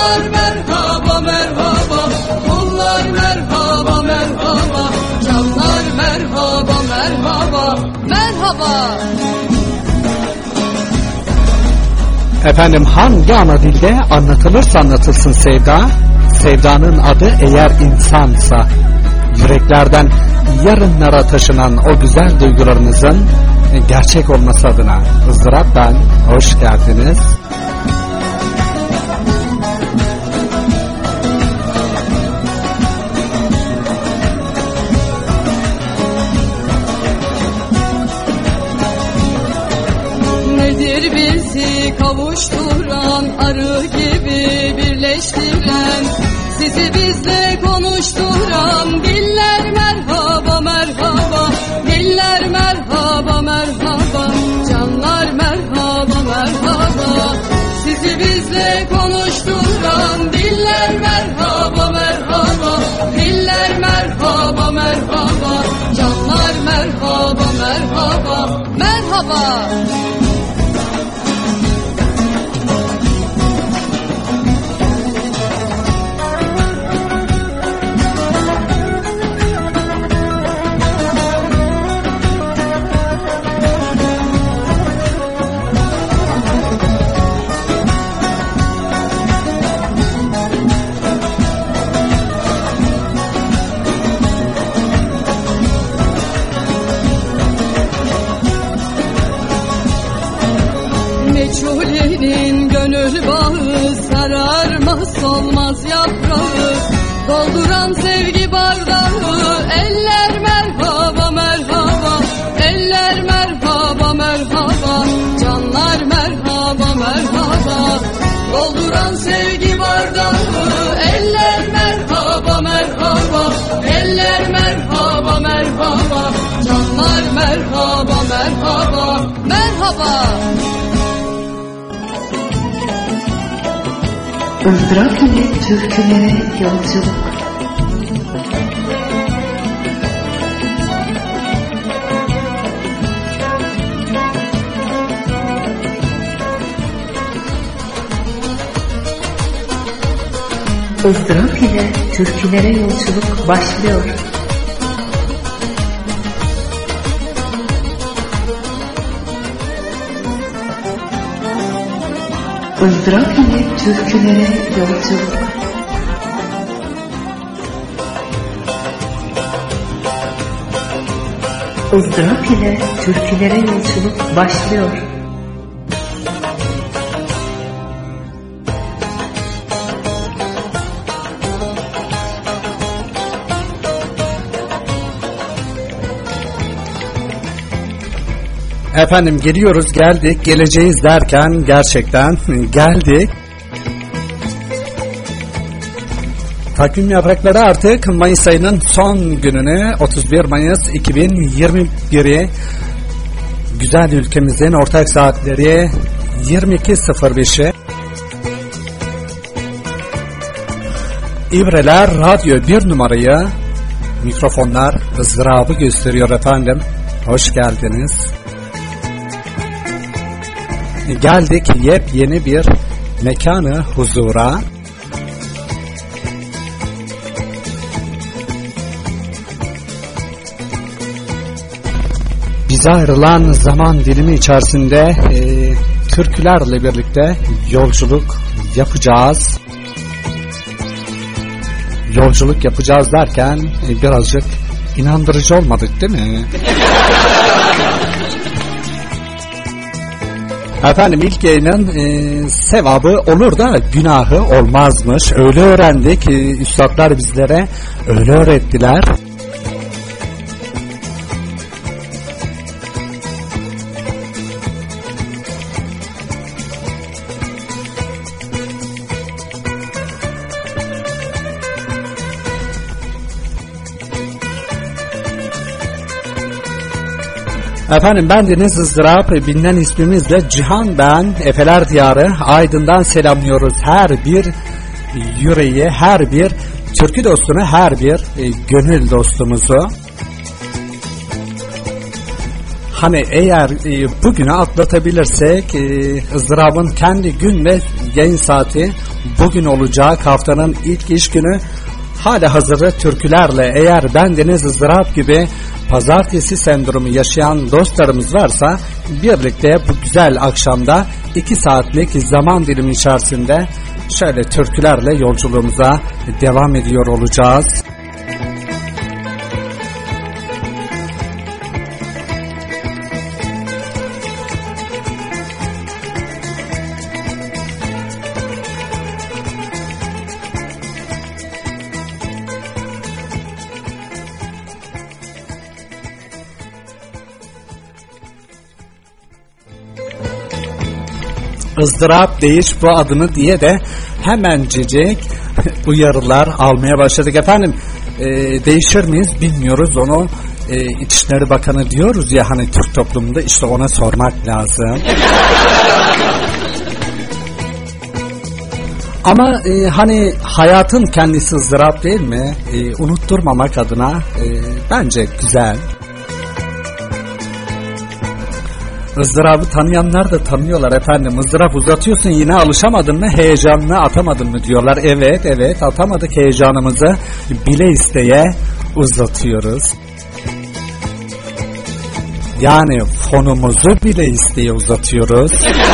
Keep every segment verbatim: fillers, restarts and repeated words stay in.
Canlar merhaba merhaba, kullar merhaba merhaba, canlar merhaba merhaba, merhaba. Efendim, hangi ana dilde anlatılırsa anlatılsın sevda, sevdanın adı eğer insansa, yüreklerden yarınlara taşınan o güzel duygularınızın gerçek olması adına ızdırap ben, hoş geldiniz. Nedir bizi kavuşturan, arı gibi birleştiren, sizi bizle konuşturan diller merhaba merhaba, diller merhaba merhaba, canlar merhaba merhaba, sizi bizle konuşturan diller merhaba merhaba, diller merhaba merhaba, canlar merhaba merhaba, merhaba. Meçhulenin gönül bağı, sararmaz solmaz yaprağı, dolduran sevgi bardağı, eller merhaba merhaba, eller merhaba merhaba, canlar merhaba merhaba, dolduran sevgi bardağı, eller merhaba merhaba, eller merhaba merhaba, canlar merhaba merhaba, merhaba. ızdırap ile türkülere yolculuk. ızdırap ile türkülere yolculuk başlıyor. ızdırap ile türkülere yolculuk. ızdırap ile türkülere yolculuk başlıyor. Efendim, geliyoruz, geldik, geleceğiz derken gerçekten geldik. Takvim yaprakları artık Mayıs ayının son gününü, otuz bir Mayıs iki bin yirmi biri, güzel ülkemizin ortak saatleri yirmi iki sıfır beşi. İbreler Radyo bir numarayı, mikrofonlar ızdırabı gösteriyor efendim. Hoş geldiniz. Geldik yepyeni bir mekanı huzura. Bize ayrılan zaman dilimi içerisinde e, türkülerle birlikte yolculuk yapacağız. Yolculuk yapacağız derken e, birazcık inandırıcı olmadık değil mi? Efendim, ilk yayının e, sevabı olur da günahı olmazmış. Öyle öğrendik. E, üstadlar bizlere öyle öğrettiler. Efendim, ben Deniz ızdırap, bilinen ismimizle Cihan ben, Efeler Diyarı Aydın'dan selamlıyoruz her bir yüreği, her bir türkü dostunu, her bir e, gönül dostumuzu. Hani eğer e, bugünü atlatabilirsek, e, ızdırabın kendi gün ve yayın saati bugün olacak haftanın ilk iş günü hala hazırda türkülerle. Eğer bendeniz ızdırap gibi pazartesi sendromu yaşayan dostlarımız varsa birlikte bu güzel akşamda iki saatlik zaman dilimi içerisinde şöyle türkülerle yolculuğumuza devam ediyor olacağız. ızdırap değiş bu adını diye de hemencecik uyarılar almaya başladık efendim. E, değişir miyiz bilmiyoruz, onu e, İçişleri Bakanı diyoruz ya hani Türk toplumunda, işte ona sormak lazım. Ama e, hani hayatın kendisi ızdırap değil mi? E, unutturmamak adına e, bence güzel. ızdırabı tanıyanlar da tanıyorlar efendim. ızdırap uzatıyorsun, yine alışamadın mı, heyecanını atamadın mı diyorlar. Evet evet atamadık heyecanımızı, bile isteye uzatıyoruz. Yani fonumuzu bile isteye uzatıyoruz.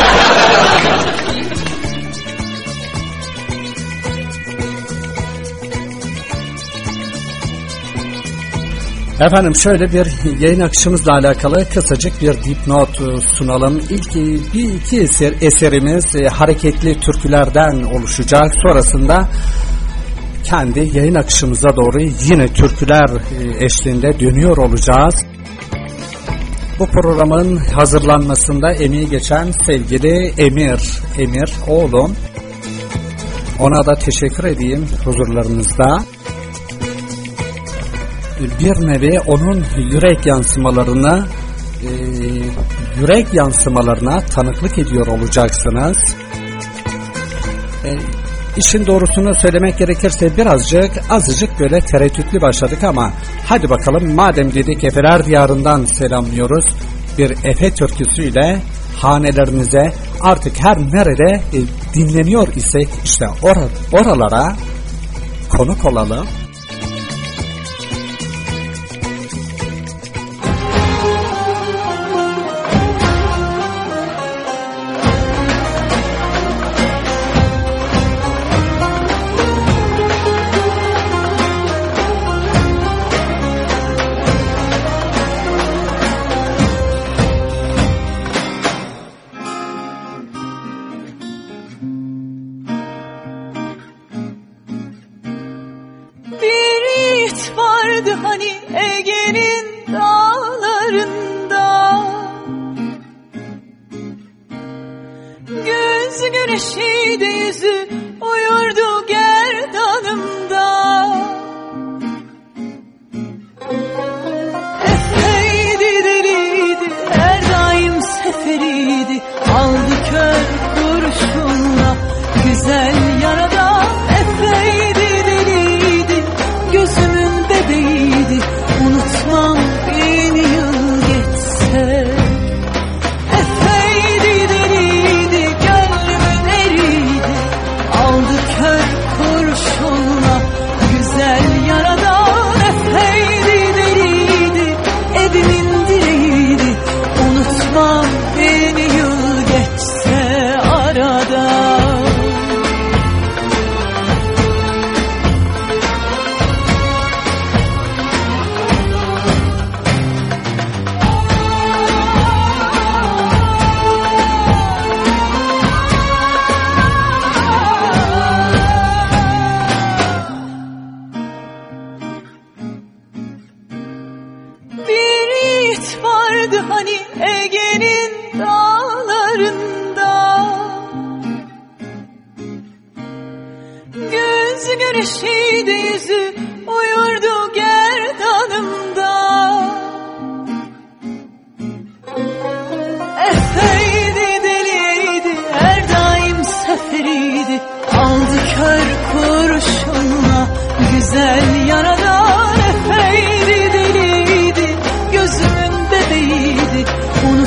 Efendim şöyle bir yayın akışımızla alakalı kısacık bir dipnot sunalım. İlk bir iki eser, eserimiz hareketli türkülerden oluşacak. Sonrasında kendi yayın akışımıza doğru yine türküler eşliğinde dönüyor olacağız. Bu programın hazırlanmasında emeği geçen sevgili Emir, Emir oğlum. Ona da teşekkür edeyim huzurlarınızda. Bir nevi onun yürek yansımalarına e, yürek yansımalarına tanıklık ediyor olacaksınız. E, işin doğrusunu söylemek gerekirse birazcık azıcık böyle tereddütlü başladık ama hadi bakalım, madem dedik Efeler Diyarı'ndan selamlıyoruz, bir Efe türküsüyle hanelerinize artık her nerede e, dinleniyor isek işte or oralara konuk olalım.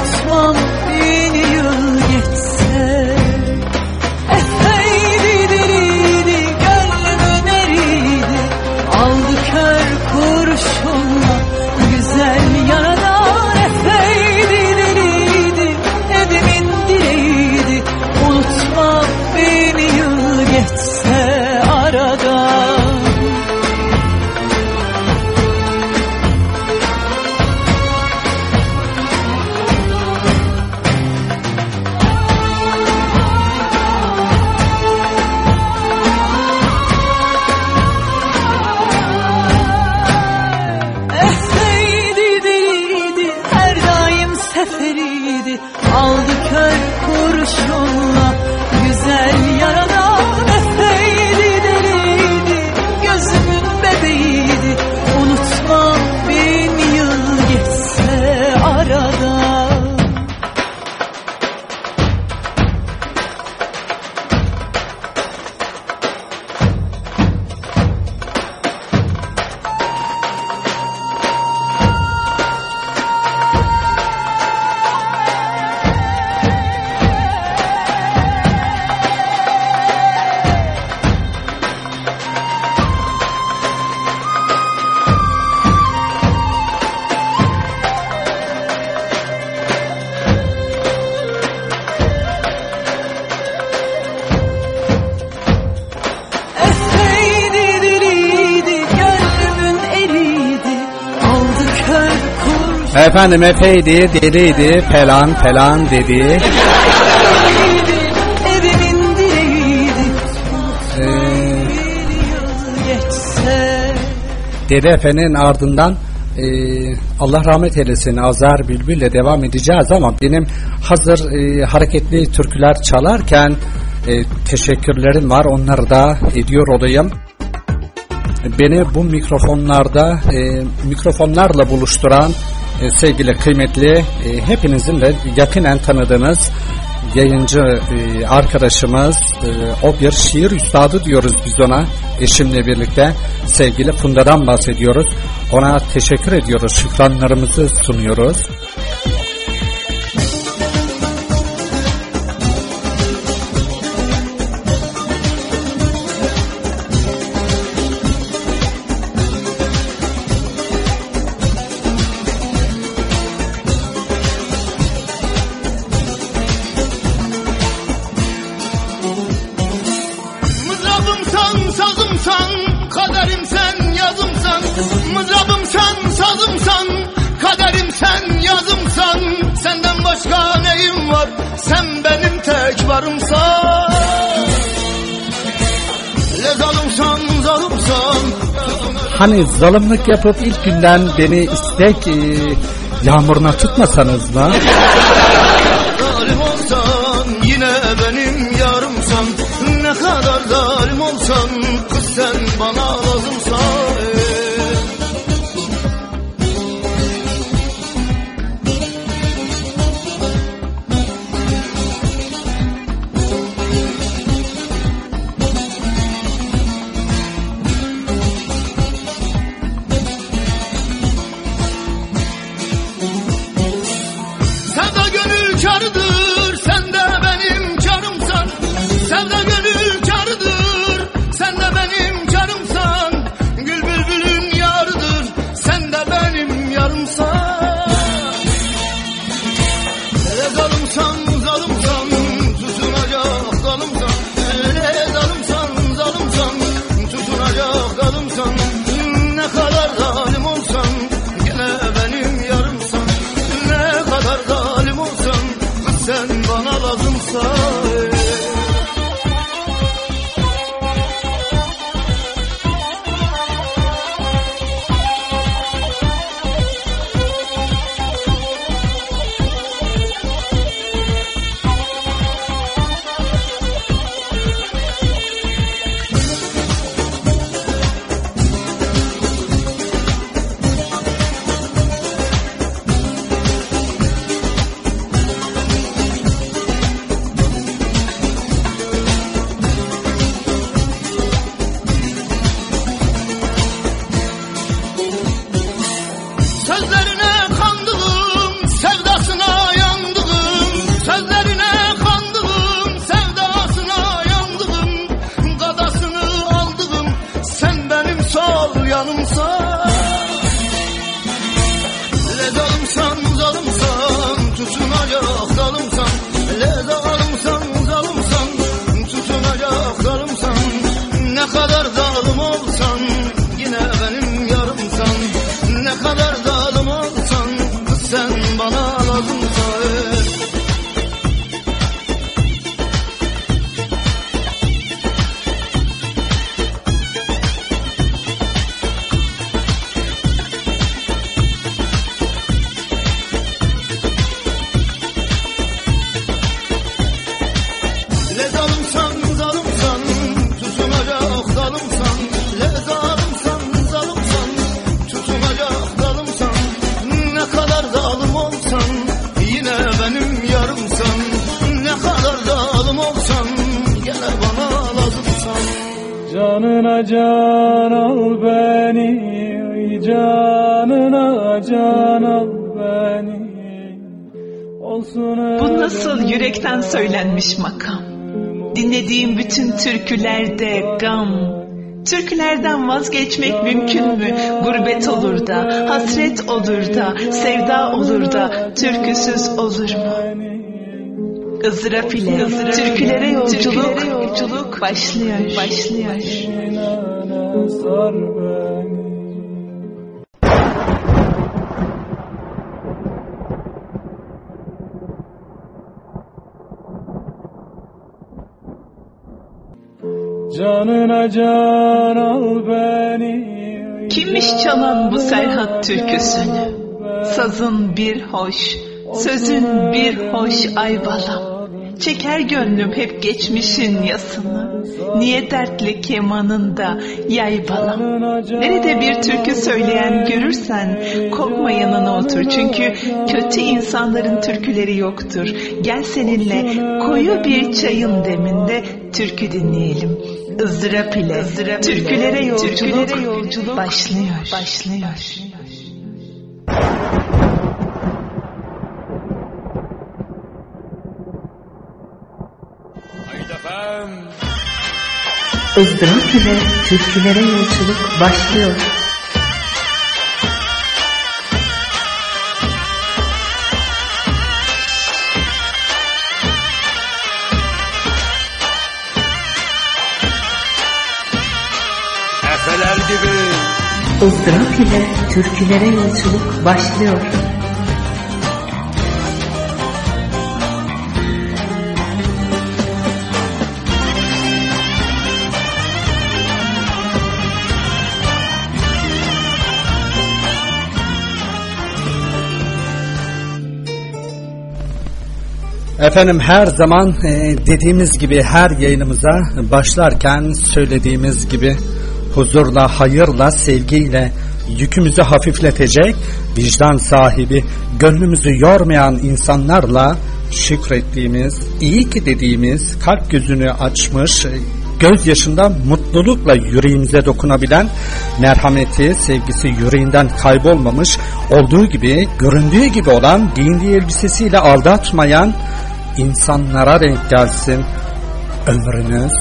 Unutmam bin yıl geçse. Efeydi yavaş yolla güzel yaradan. Efeydi deliydi, gözümün bebeğiydi. Unutma bin yıl geçse aradan. Efendim efeydi, deliydi, falan falan dedi. Evimin direğiydi. Ee, Geçse. Dede Efe'nin ardından e, Allah rahmet eylesin Azer Bülbül'le devam edeceğiz ama benim hazır e, hareketli türküler çalarken e, teşekkürlerim var, onları da ediyor olayım. Beni bu mikrofonlarda e, mikrofonlarla buluşturan e, sevgili kıymetli e, hepinizin de yakinen tanıdığınız yayıncı e, arkadaşımız, e, o bir şiir üstadı diyoruz biz ona, eşimle birlikte sevgili Funda'dan bahsediyoruz. Ona teşekkür ediyoruz, şükranlarımızı sunuyoruz. Hani zalimlik yapıp ilk günden beni istek e, yağmuruna tutmasanız mı? Zalim olsan yine benim yarımsan, ne kadar zalim olsan kız sen bana lazımsan. Canına can al beni, canına can al beni. Bu nasıl yürekten söylenmiş makam? Dinlediğim bütün türkülerde gam. Türkülerden vazgeçmek mümkün mü? Gurbet olur da, hasret olur da, sevda olur da, türküsüz olur mu? Izdırap ile ızdırap türkülere yolculuk, türkülere yolculuk başlıyor, başlıyor. Canına can al beni. Kimmiş çalan bu Serhat türküsünü? Sazın bir hoş, sözün bir hoş ay balam. Çeker gönlüm hep geçmişin yasını. Niye dertli kemanında yay balam. Nerede bir türkü söyleyen görürsen korkma yanına otur. Çünkü kötü insanların türküleri yoktur. Gel seninle koyu bir çayın deminde türkü dinleyelim. Izdırap ile ızdırap türkülere yolculuk, türkülere yolculuk başlıyor, başlıyor. Izdırap ile türkülere yolculuk başlıyor. Efeler gibi. Izdırap ile türkülere yolculuk başlıyor. Efendim her zaman e, dediğimiz gibi her yayınımıza başlarken söylediğimiz gibi huzurla, hayırla, sevgiyle yükümüzü hafifletecek, vicdan sahibi, gönlümüzü yormayan insanlarla şükrettiğimiz, iyi ki dediğimiz, kalp gözünü açmış, gözyaşından mutlulukla yüreğimize dokunabilen, merhameti, sevgisi yüreğinden kaybolmamış, olduğu gibi, göründüğü gibi olan, giyindiği elbisesiyle aldatmayan insanlara denk gelsin ömrünüz.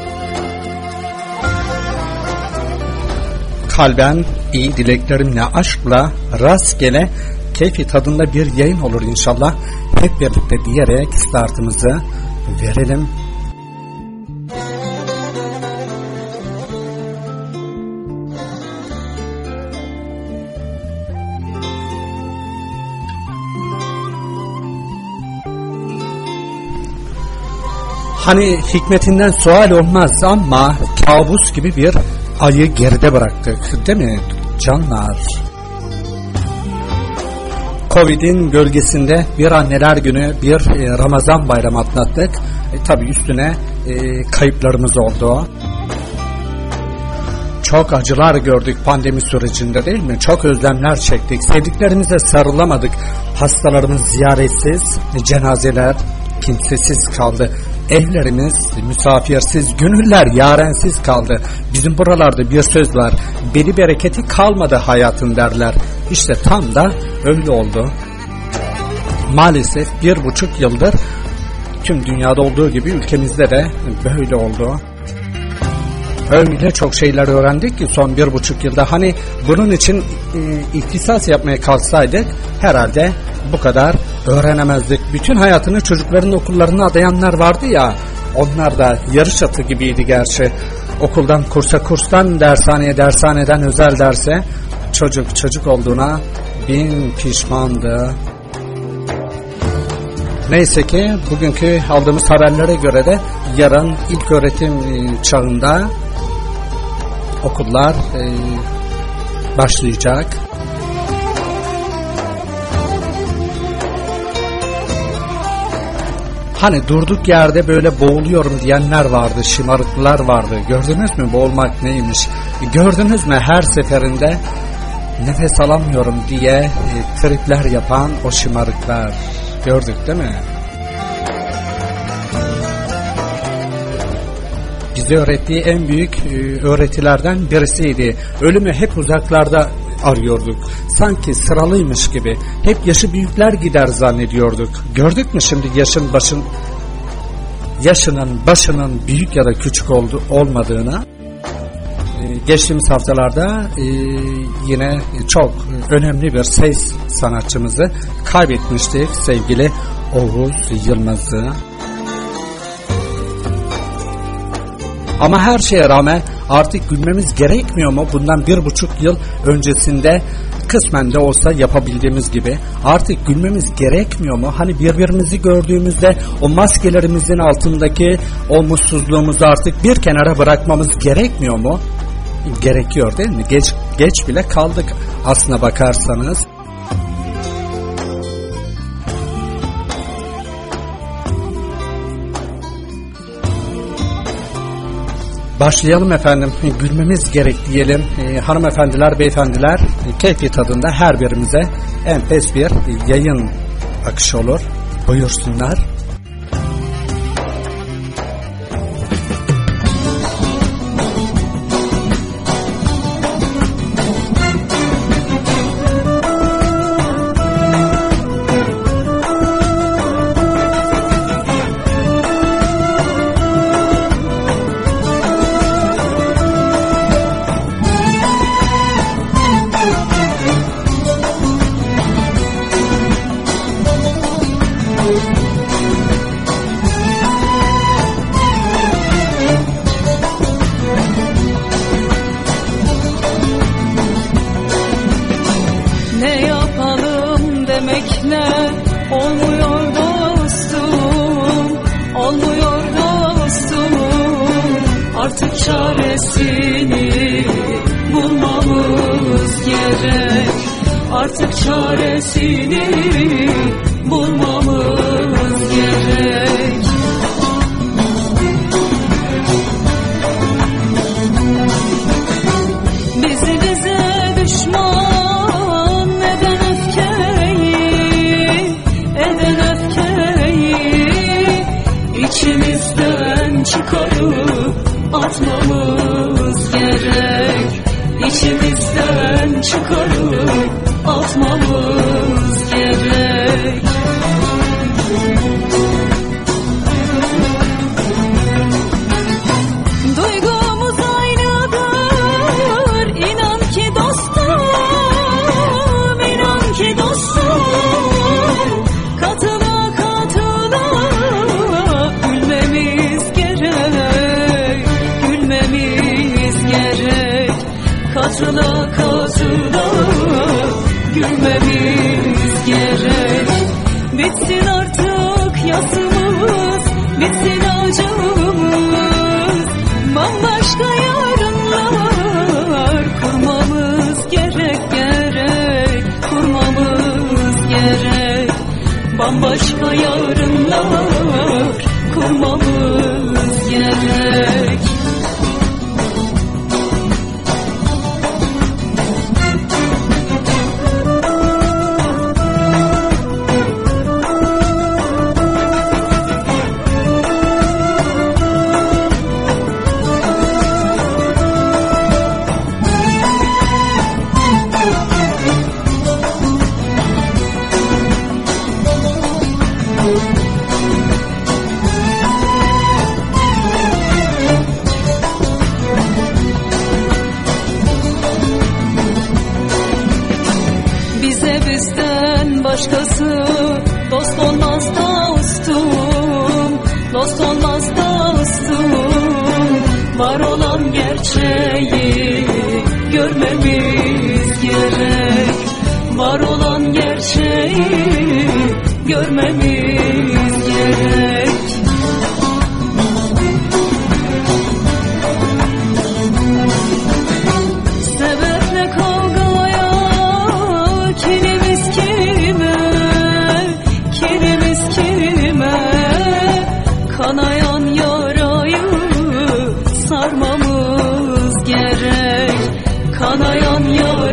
Kalben iyi dileklerimle, aşkla, rastgele, keyfi tadında bir yayın olur inşallah. Hep birlikte diyerek startımızı verelim. Hani hikmetinden sual olmaz ama kabus gibi bir ayı geride bıraktık, değil mi canlar? Covid'in gölgesinde bir anneler günü, bir e, Ramazan bayramı atlattık. E, tabii üstüne e, kayıplarımız oldu. Çok acılar gördük pandemi sürecinde, değil mi? Çok özlemler çektik. Sevdiklerimize sarılamadık. Hastalarımız ziyaretsiz, cenazeler kimsesiz kaldı. Evlerimiz misafirsiz, gönüller yarensiz kaldı. Bizim buralarda bir söz var. Beli bereketi kalmadı hayatın derler. İşte tam da öyle oldu. Maalesef bir buçuk yıldır tüm dünyada olduğu gibi ülkemizde de böyle oldu. Öyle çok şeyler öğrendik ki son bir buçuk yılda, hani bunun için e, ihtisas yapmaya kalksaydık herhalde bu kadar öğrenemezdik. Bütün hayatını çocukların okullarına adayanlar vardı ya, onlar da yarış atı gibiydi gerçi. Okuldan kursa, kurstan dershaneye, dershaneden özel derse, çocuk çocuk olduğuna bin pişmandı. Neyse ki bugünkü aldığımız haberlere göre de yarın ilk öğretim çağında okullar e, başlayacak. Hani durduk yerde böyle boğuluyorum diyenler vardı, şımarıklılar vardı. Gördünüz mü boğulmak neymiş? Gördünüz mü her seferinde nefes alamıyorum diye e, tripler yapan o şımarıklar. Gördük değil mi? bize öğrettiği en büyük e, öğretilerden birisiydi. Ölümü hep uzaklarda arıyorduk. Sanki sıralıymış gibi. Hep yaşı büyükler gider zannediyorduk. Gördük mü şimdi yaşın başın yaşının başının büyük ya da küçük oldu, olmadığını? Ee, geçtiğimiz haftalarda e, yine çok önemli bir ses sanatçımızı kaybetmiştik, sevgili Oğuz Yılmaz'ı. Ama her şeye rağmen artık gülmemiz gerekmiyor mu? Bundan bir buçuk yıl öncesinde kısmen de olsa yapabildiğimiz gibi artık gülmemiz gerekmiyor mu? Hani birbirimizi gördüğümüzde o maskelerimizin altındaki o mutsuzluğumuzu artık bir kenara bırakmamız gerekmiyor mu? Gerekiyor değil mi? Geç, geç bile kaldık aslına bakarsanız. Başlayalım efendim. Gülmemiz gerek diyelim. E, hanımefendiler, beyefendiler, e, keyfi tadında her birimize enfes bir yayın akışı olur. Buyursunlar.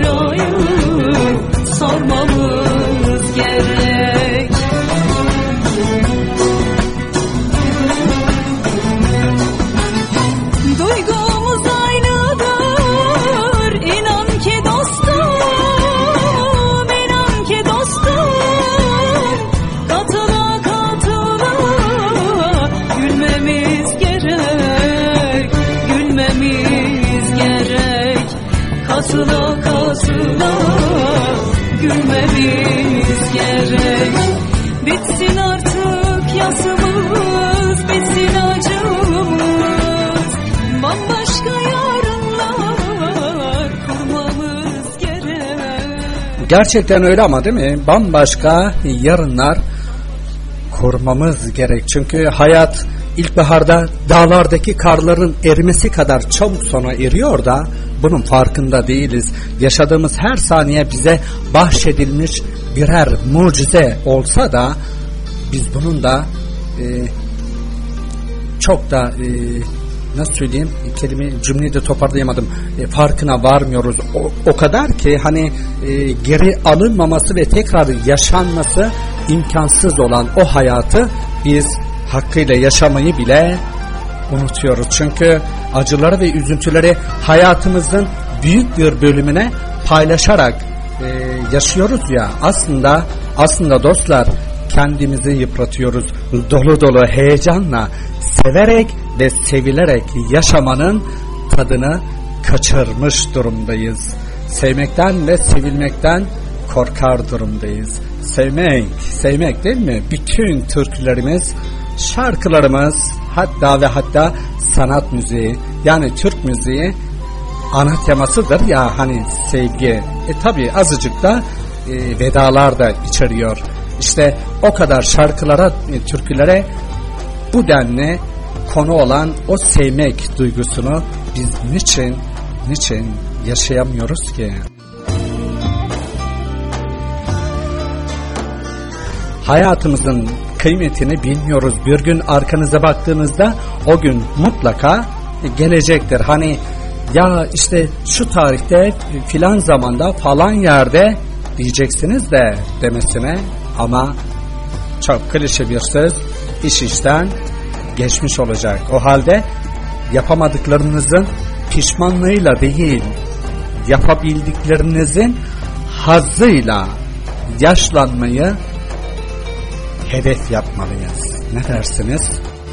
Sarmamız gerek. Gerçekten öyle ama değil mi? Bambaşka yarınlar kurmamız gerek. Çünkü hayat ilkbaharda dağlardaki karların erimesi kadar çabuk sona eriyor da bunun farkında değiliz. Yaşadığımız her saniye bize bahşedilmiş birer mucize olsa da biz bunun da e, çok da e, nasıl söyleyeyim, kelime cümleyi de toparlayamadım, e, farkına varmıyoruz. O, o kadar ki hani e, geri alınmaması ve tekrar yaşanması imkansız olan o hayatı biz hakkıyla yaşamayı bile unutuyoruz. Çünkü acıları ve üzüntüleri hayatımızın büyük bir bölümüne paylaşarak e, yaşıyoruz ya, aslında aslında dostlar kendimizi yıpratıyoruz. Dolu dolu heyecanla severek ve sevilerek yaşamanın tadını kaçırmış durumdayız. Sevmekten ve sevilmekten korkar durumdayız. Sevmek, sevmek değil mi? Bütün türkülerimiz, şarkılarımız, hatta ve hatta sanat müziği, yani Türk müziği ana temasıdır ya hani sevgi. E tabi azıcık da e, vedalar da içeriyor. İşte o kadar şarkılara, e, türkülere bu denli konu olan o sevmek duygusunu biz niçin, niçin yaşayamıyoruz ki? Hayatımızın kıymetini bilmiyoruz. Bir gün arkanıza baktığınızda o gün mutlaka gelecektir. Hani ya işte şu tarihte filan zamanda falan yerde diyeceksiniz de demesine, ama çok klişe bir söz, iş işten geçmiş olacak. O halde yapamadıklarınızın pişmanlığıyla değil, yapabildiklerinizin hazzıyla yaşlanmayı hedef yapmalıyız. Ne dersiniz?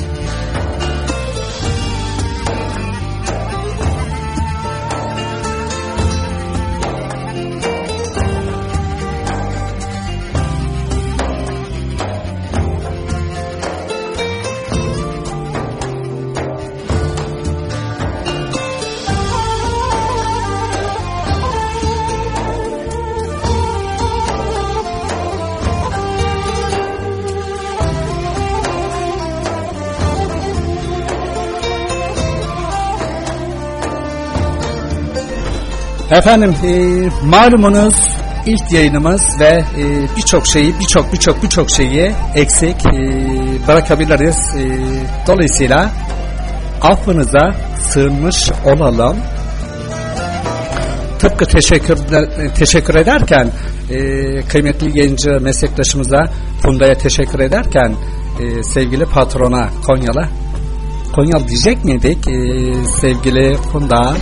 Efendim e, malumunuz ilk yayınımız ve e, birçok şeyi birçok birçok birçok şeyi eksik e, bırakabiliriz. E, dolayısıyla affınıza sığınmış olalım. Tıpkı teşekkür teşekkür ederken e, kıymetli yayıncı meslektaşımıza Funda'ya teşekkür ederken e, sevgili patrona Konyalı Konyalı diyecek miydik? E, sevgili Funda.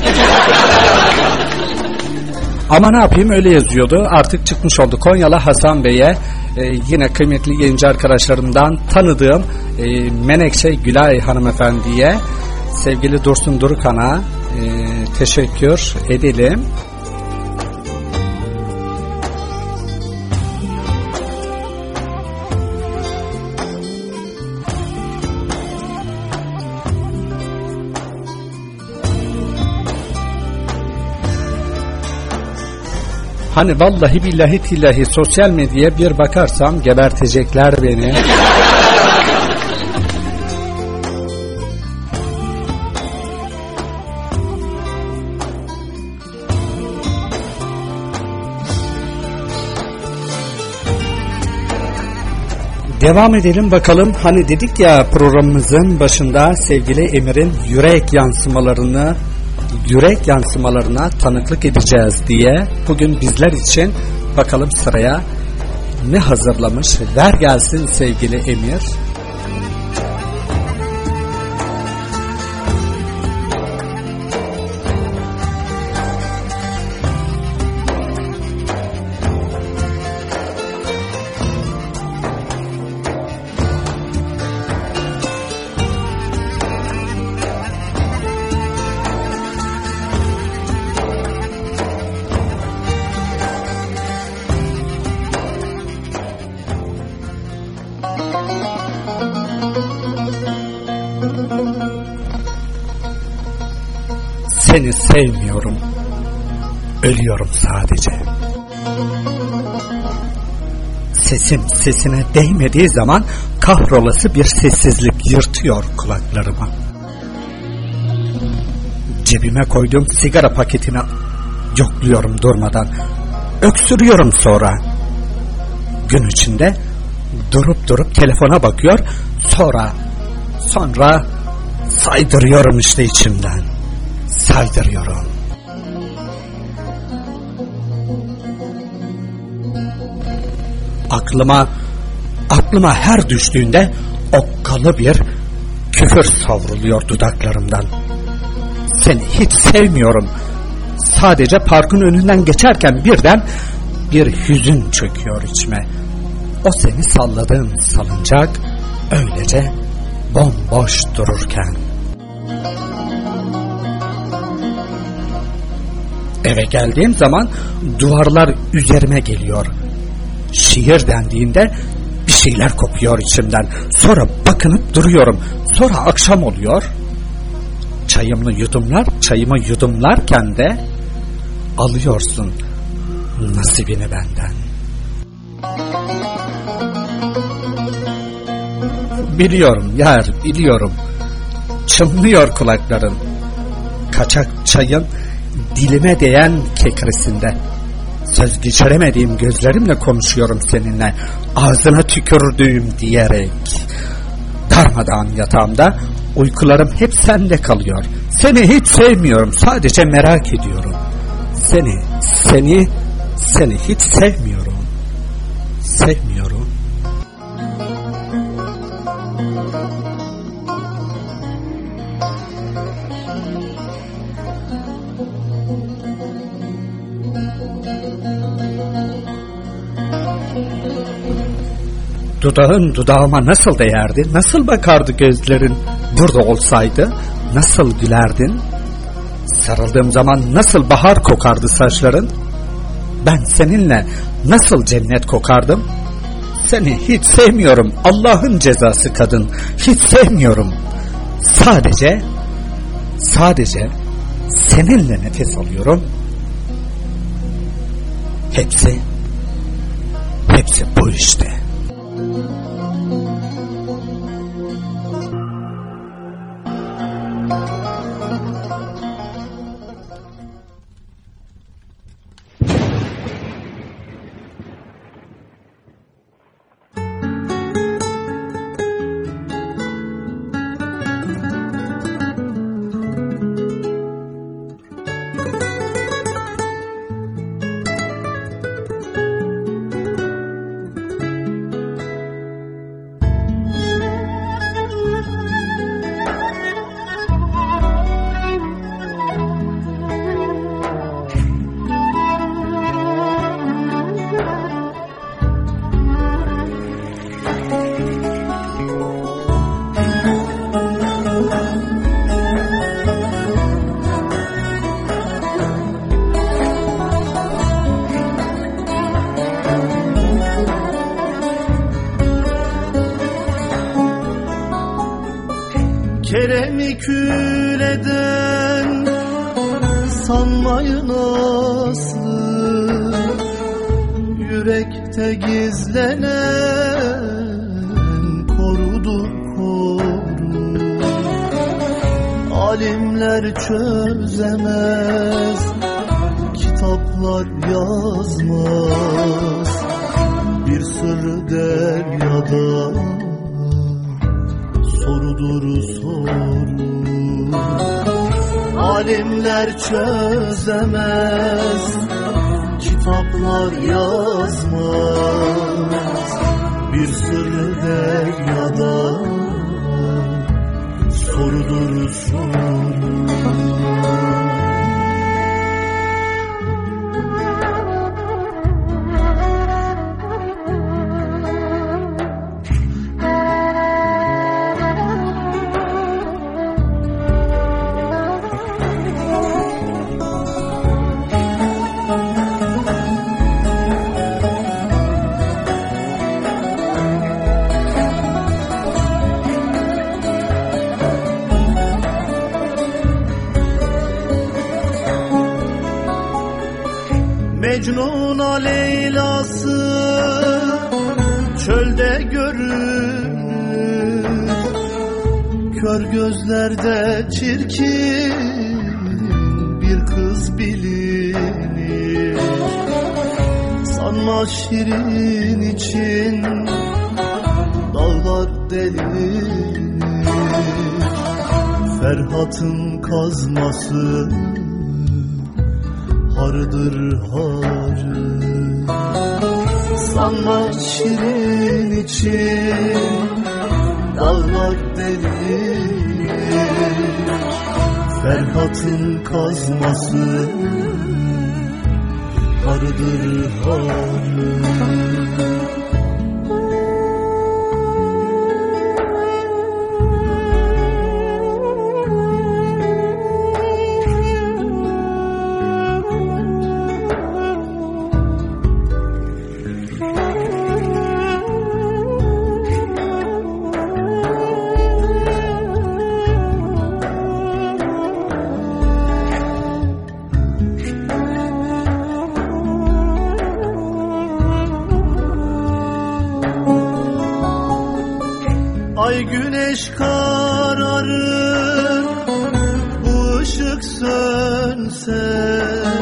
Ama ne yapayım, öyle yazıyordu. Artık çıkmış oldu. Konyalı Hasan Bey'e e, yine kıymetli yayıncı arkadaşlarımdan tanıdığım e, Menekşe Gülay hanımefendiye, sevgili Dursun Durukan'a e, teşekkür edelim. Hani vallahi billahi tillahi sosyal medyaya bir bakarsam gebertecekler beni. Devam edelim bakalım. Hani dedik ya programımızın başında sevgili Emir'in yürek yansımalarını yürek yansımalarına tanıklık edeceğiz diye. Bugün bizler için bakalım sıraya ne hazırlamış. Ver gelsin sevgili Emir. Seni sevmiyorum, ölüyorum sadece. Sesim sesine değmediği zaman kahrolası bir sessizlik yırtıyor kulaklarıma. Cebime koyduğum sigara paketini yokluyorum durmadan. Öksürüyorum sonra. Gün içinde durup durup telefona bakıyor, sonra sonra saydırıyorum işte içimden. Saydırıyorum. Aklıma aklıma her düştüğünde okkalı bir küfür savruluyor dudaklarımdan. Seni hiç sevmiyorum. Sadece parkın önünden geçerken birden bir hüzün çöküyor içime. O seni salladığın salıncak öylece bomboş dururken. Eve geldiğim zaman duvarlar üzerime geliyor. Şiir dendiğinde bir şeyler kopuyor içimden. Sonra bakınıp duruyorum. Sonra akşam oluyor. Çayımı yudumlar, çayımı yudumlarken de alıyorsun nasibini benden. Biliyorum yar, biliyorum. Çınlıyor kulakların. Kaçak çayın dilime değen kekresinde. Söz geçiremediğim gözlerimle konuşuyorum seninle. Ağzına tükürdüğüm diyerek. Darmadağın yatağımda uykularım hep sende kalıyor. Seni hiç sevmiyorum, sadece merak ediyorum. Seni, seni, seni hiç sevmiyorum. Sevmiyorum. Dudağın dudağıma nasıl değerdi, nasıl bakardı gözlerin burada olsaydı, nasıl gülerdin? Sarıldığım zaman nasıl bahar kokardı saçların? Ben seninle nasıl cennet kokardım? Seni hiç sevmiyorum, Allah'ın cezası kadın, hiç sevmiyorum. Sadece, sadece seninle nefes alıyorum. Hepsi, hepsi bu işte. Kerem'i kül eden sanmayın aslı, yürekte gizlenen korudur koru. Alimler çözemez, kitaplar yazmaz, bir sır deryada sorudur soru. Alimler çözemez, kitaplar yazmaz, bir sır deryada sorudur soru. Mecnun'a Leyla'sı çölde görünür, kör gözlerde çirkin bir kız bilinir. Sanma şirin için dağlar delinir. Ferhat'ın kazması hardır harı. Sanma şirin için dağlar delinir. Ferhat'ın kazması hardır harı. Ay güneş kararır, bu ışık sönse,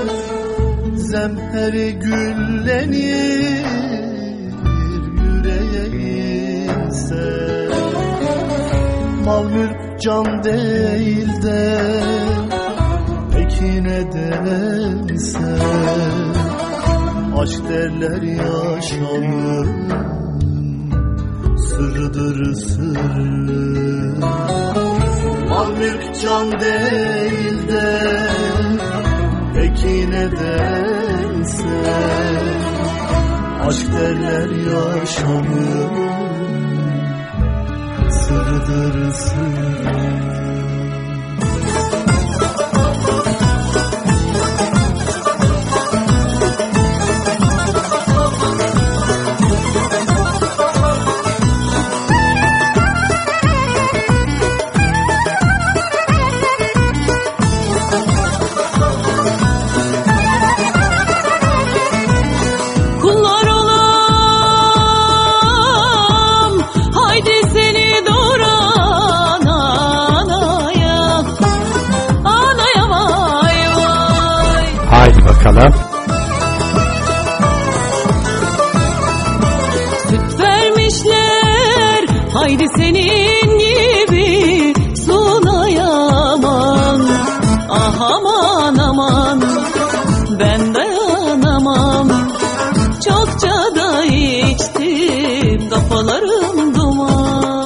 zemheri güllenir, yüreğe inse. Mal mülk can değil de peki ne dense, aşk derler yaşamın sırrıdır sırrı. Mal mülk can değil de peki ne dense, aşk derler yaşamın sırrıdır sırrı. Haydi bakalım. Süt vermişler, haydi senin gibi sunayamam. Ah aman aman, ben dayanamam. Çokça da içtim, kafalarım duman.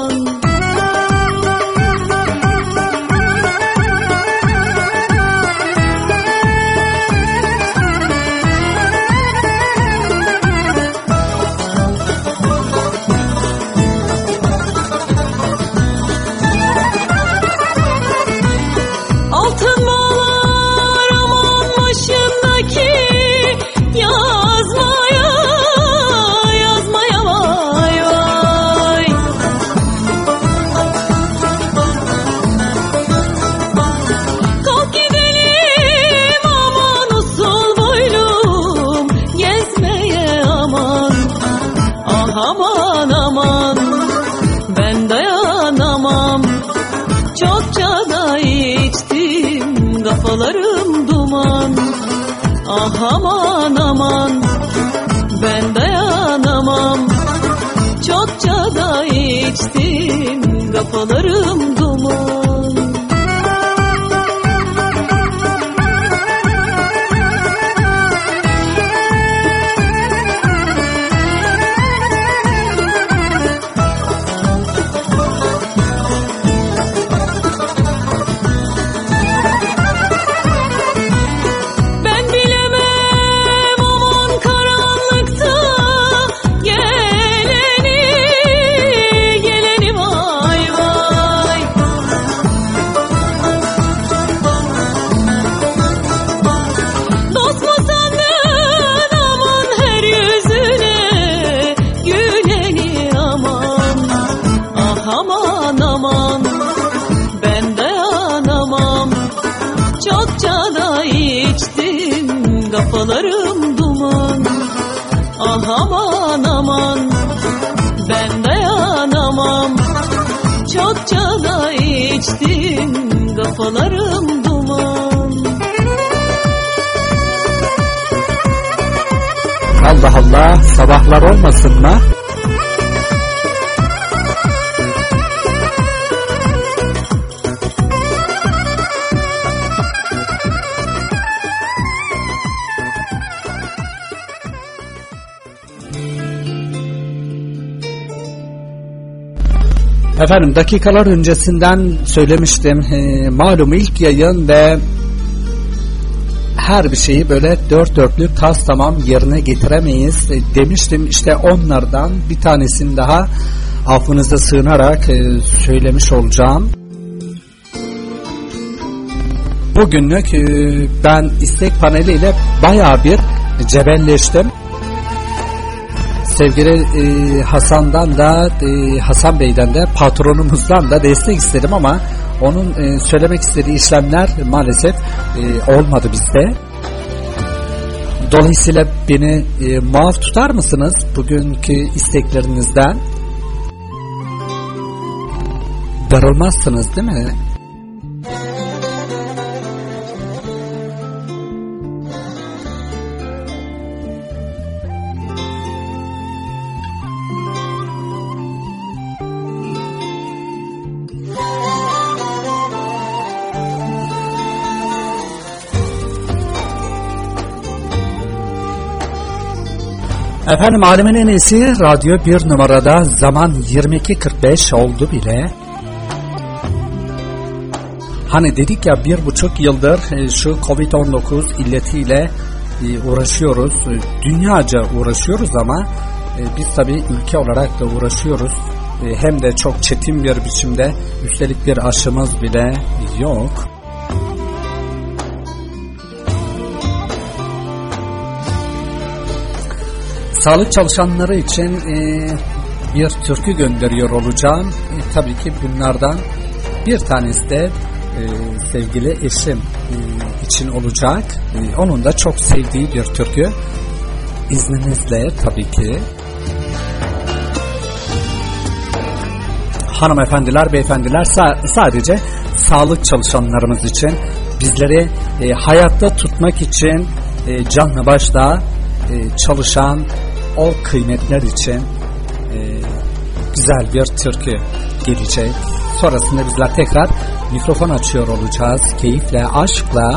Aman aman, ben dayanamam. Çokça da içtim, kafalarım duman. Ah aman aman, ben dayanamam. Çokça da içtim, kafalarım duman. Aman aman, ben dayanamam. Çokça da içtim, kafalarım duman. Ah aman aman, içtin, kafalarım duman. Allah Allah, sabahlar olmasın mı? Efendim, dakikalar öncesinden söylemiştim, e, malum ilk yayın ve her bir şeyi böyle dört dörtlük tas tamam yerine getiremeyiz e, demiştim. İşte onlardan bir tanesini daha affınıza sığınarak e, söylemiş olacağım. Bugünlük e, ben istek paneliyle bayağı bir cebelleştim. Sevgili e, Hasan'dan da e, Hasan Bey'den de patronumuzdan da destek istedim ama onun e, söylemek istediği işlemler maalesef e, olmadı bizde. Dolayısıyla beni e, muaf tutar mısınız bugünkü isteklerinizden? Darılmazsınız değil mi? Efendim, alemin en iyisi radyo bir numarada, zaman yirmi iki kırk beş oldu bile. Hani dedik ya, bir buçuk yıldır şu kovid on dokuz illetiyle uğraşıyoruz, dünyaca uğraşıyoruz ama biz tabii ülke olarak da uğraşıyoruz. Hem de çok çetin bir biçimde, üstelik bir aşımız bile yok. Sağlık çalışanları için e, bir türkü gönderiyor olacağım. E, tabii ki bunlardan bir tanesi de e, sevgili eşim e, için olacak. E, onun da çok sevdiği bir türkü. İzninizle tabii ki. Hanımefendiler, beyefendiler, sa- sadece sağlık çalışanlarımız için, bizleri e, hayatta tutmak için e, canla başla e, çalışan o kıymetler için e, güzel bir türkü gelecek. Sonrasında bizler tekrar mikrofon açıyor olacağız. Keyifle, aşkla.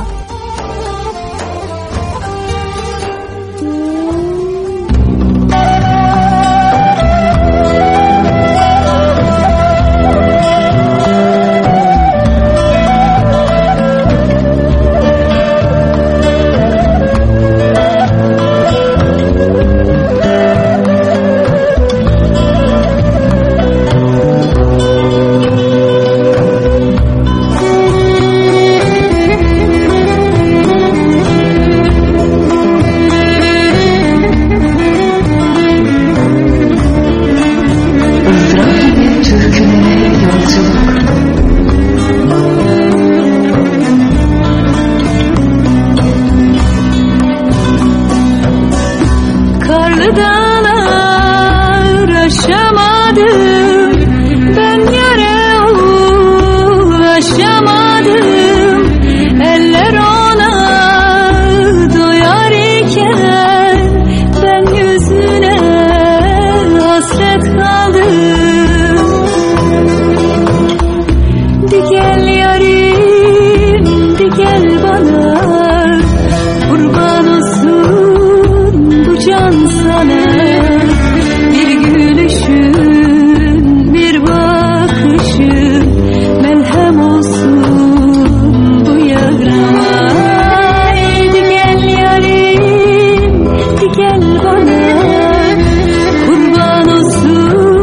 Kurban olsun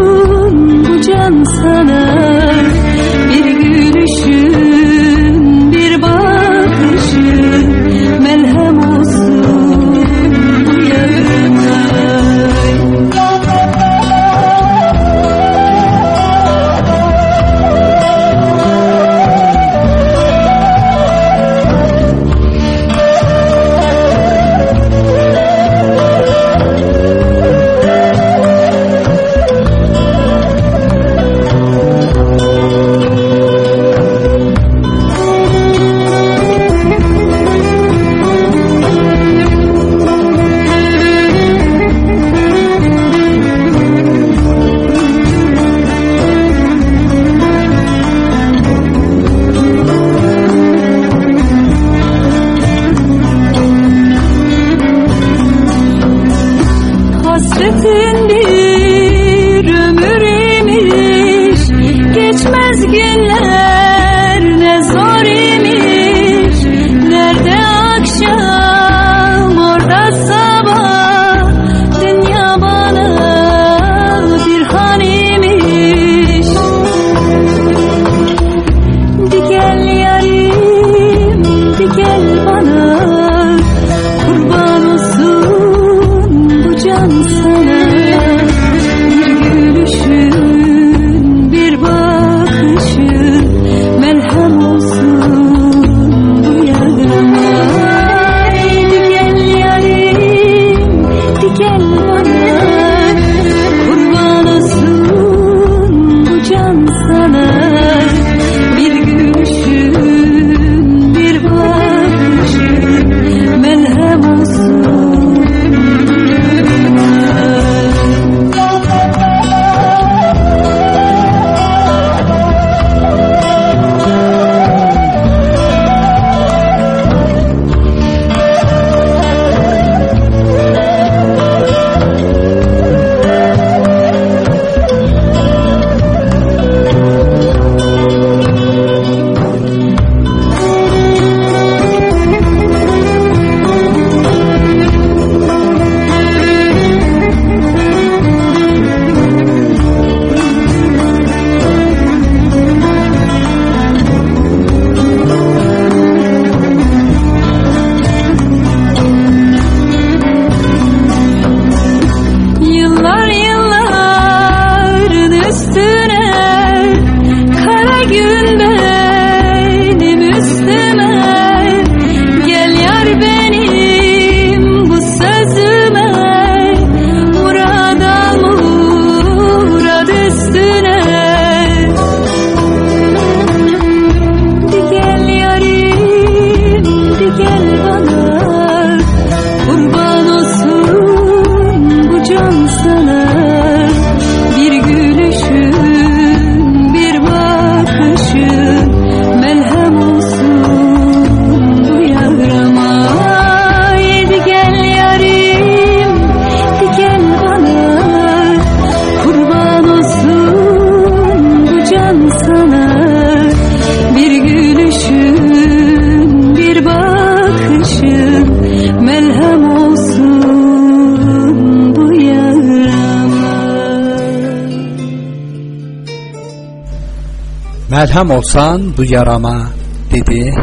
Merhem olsan bu yarama dedi.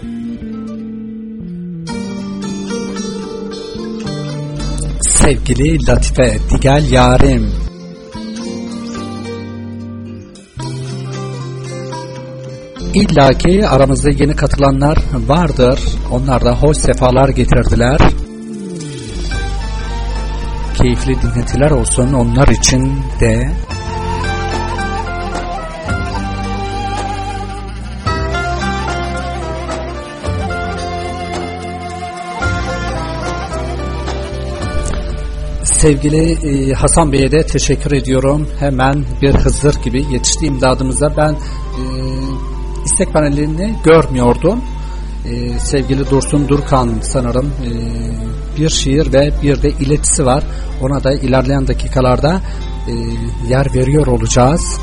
Sevgili Latife Digel yarim. İlla ki aramızda yeni katılanlar vardır. Onlar da hoş sefalar getirdiler. Keyifli dinletiler olsun onlar için de. Sevgili Hasan Bey'e de teşekkür ediyorum. Hemen bir Hızır gibi yetişti imdadımıza. Ben e, istek panelini görmüyordum. E, sevgili Dursun Durkan sanırım e, bir şiir ve bir de iletisi var. Ona da ilerleyen dakikalarda e, yer veriyor olacağız.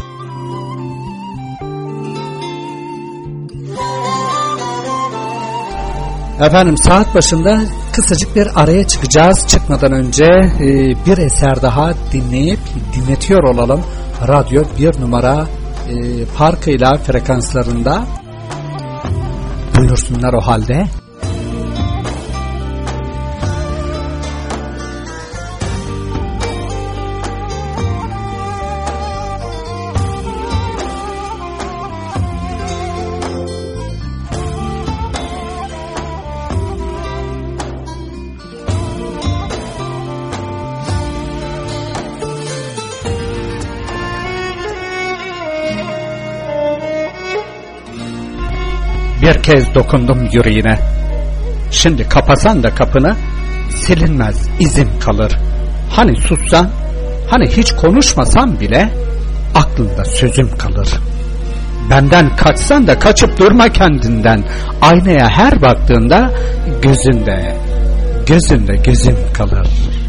Efendim saat başında kısacık bir araya çıkacağız. Çıkmadan önce e, bir eser daha dinleyip dinletiyor olalım. Radyo bir numara e, farkıyla frekanslarında. Buyursunlar o halde. Bir kez dokundum yüreğine. Şimdi kapasan da kapını, silinmez izim kalır. Hani sussan, hani hiç konuşmasan bile aklında sözüm kalır. Benden kaçsan da kaçıp durma kendinden. Aynaya her baktığında gözünde, gözünde gözüm kalır.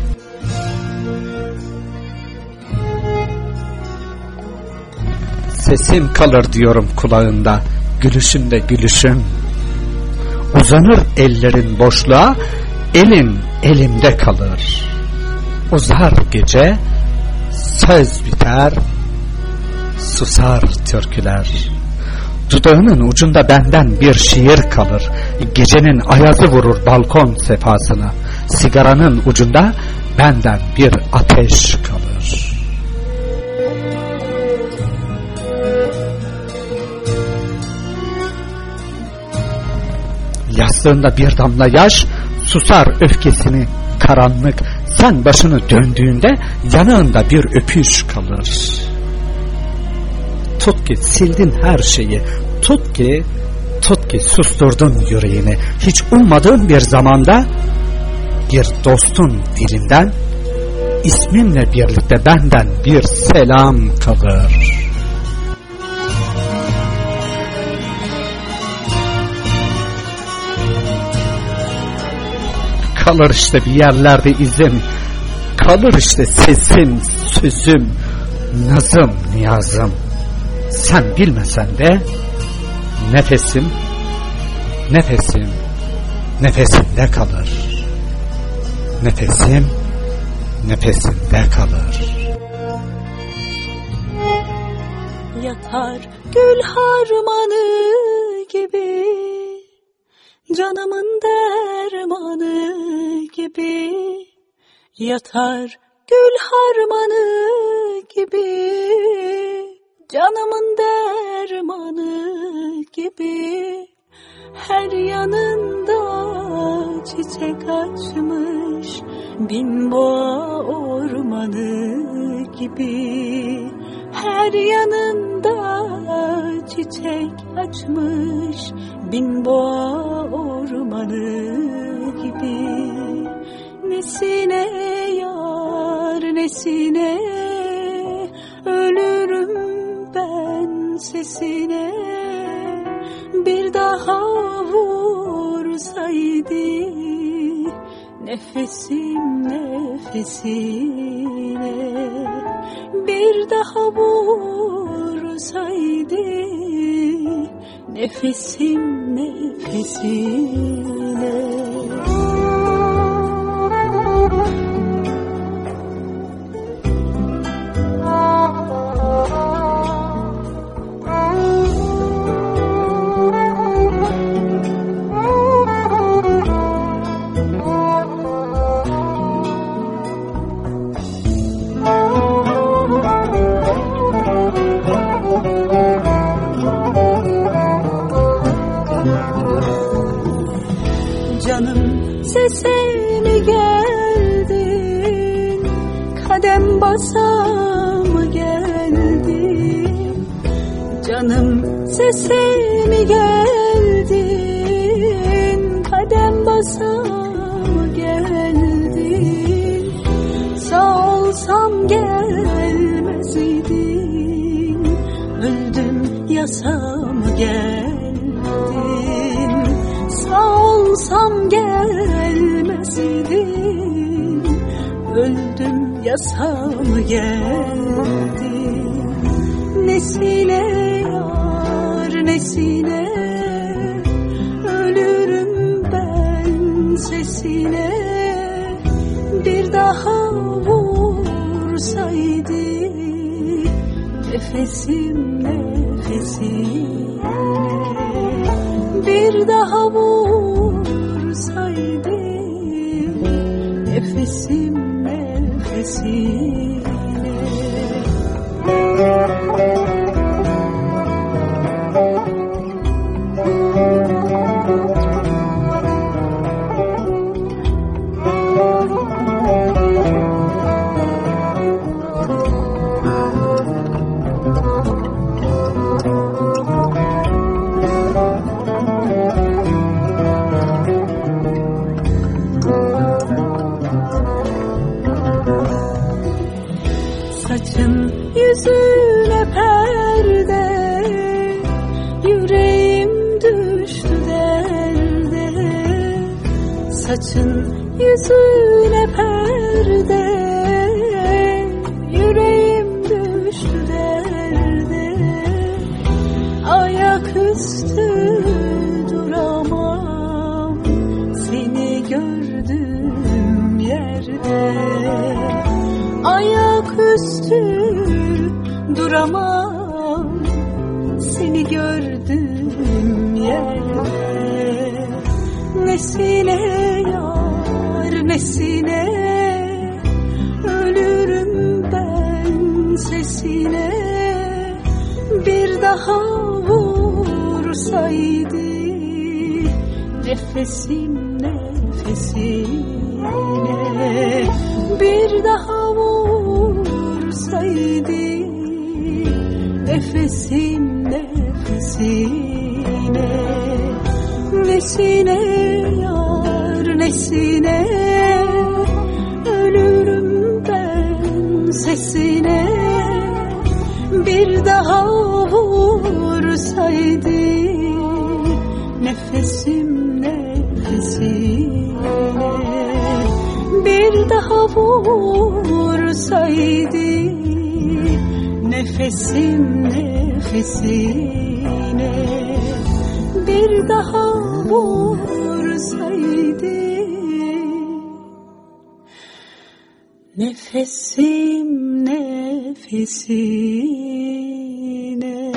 Sesim kalır diyorum kulağında. Gülüşün de gülüşüm. Uzanır ellerin boşluğa, elin elimde kalır. Uzar gece, söz biter, susar türküler. Dudağının ucunda benden bir şiir kalır. Gecenin ayazı vurur balkon sefasına. Sigaranın ucunda benden bir ateş kalır. Yastığında bir damla yaş susar öfkesini karanlık. Sen başını döndüğünde yanağında bir öpüş kalır. Tut ki sildin her şeyi, tut ki, tut ki susturdun yüreğini. Hiç ummadığın bir zamanda bir dostun dilinden isminle birlikte benden bir selam kalır. Kalır işte bir yerlerde izim, kalır işte sesin, sözüm, nazım, niyazım. Sen bilmesen de nefesim, nefesim, nefesimde kalır. Nefesim, nefesimde kalır. Yatar gül harmanı gibi, canımın dermanı gibi. Yatar gül harmanı gibi, canımın dermanı gibi. Her yanında çiçek açmış bin boğa ormanı gibi. Her yanında çiçek açmış bin boğa ormanı gibi. Nesine yar nesine, ölürüm ben sesine. Bir daha vursaydı nefesim nefesine. Bir daha vursaydı nefesim nefesine. sesine geldin, kadem basa mı geldin? Canım sesine geldin, kadem basa mı geldin? Sağ olsam gelmez idin, öldüm yasa mı geldin? Sağ olsam gelmez idin, öldüm yasa mı geldin? Nesine yar nesine, ölürüm ben sesine. Bir daha vursaydı nefesim nefesine, bir daha vursaydı nefesim nefesine. Saçın yüzüne perde, yüreğim düştü derde. Saçın yüzüne perde, yüreğim düştü derde. Ayaküstü duramam seni gördüğüm yerde. Ayaküstü duramam seni gördüğüm yerde. Nesine yar nesine, ölürüm ben sesine. Bir daha vursaydı nefesim nefesine, bir daha vursaydı nefesim nefesine. Nesine yar nesine, ölürüm ben sesine. Bir daha vursaydı nefesim nefesine, bir daha vursaydı nefesim nefesine, bir daha vursaydı nefesim nefesine.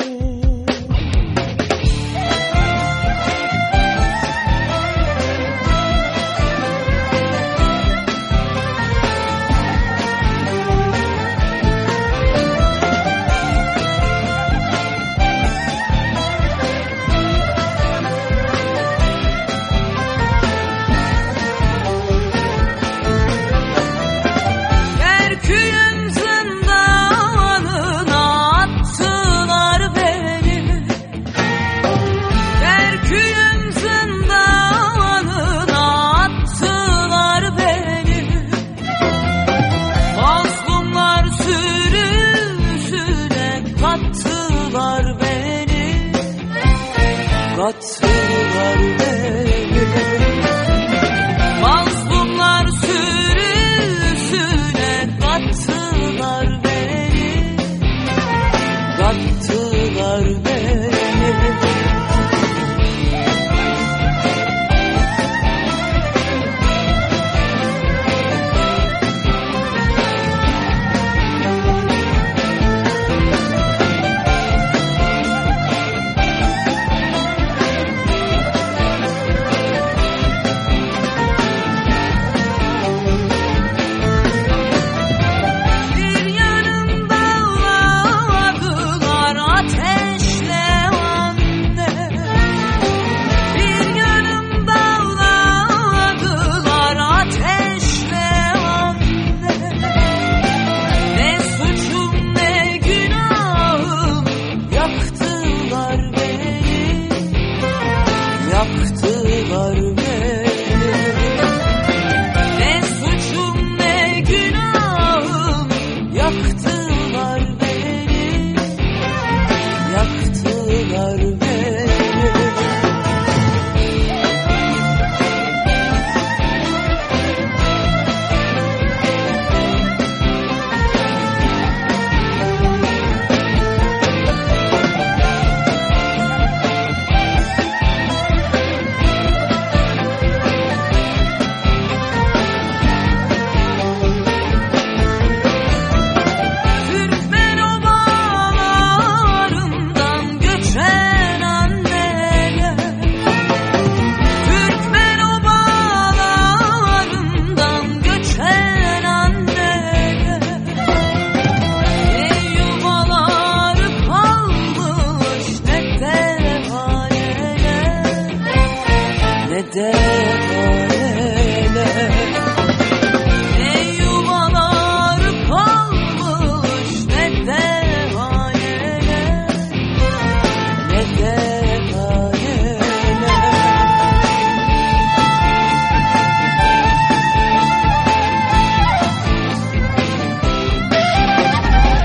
Kattılar beni, mazlumlar sürüsüne kattılar beni, kattılar beni.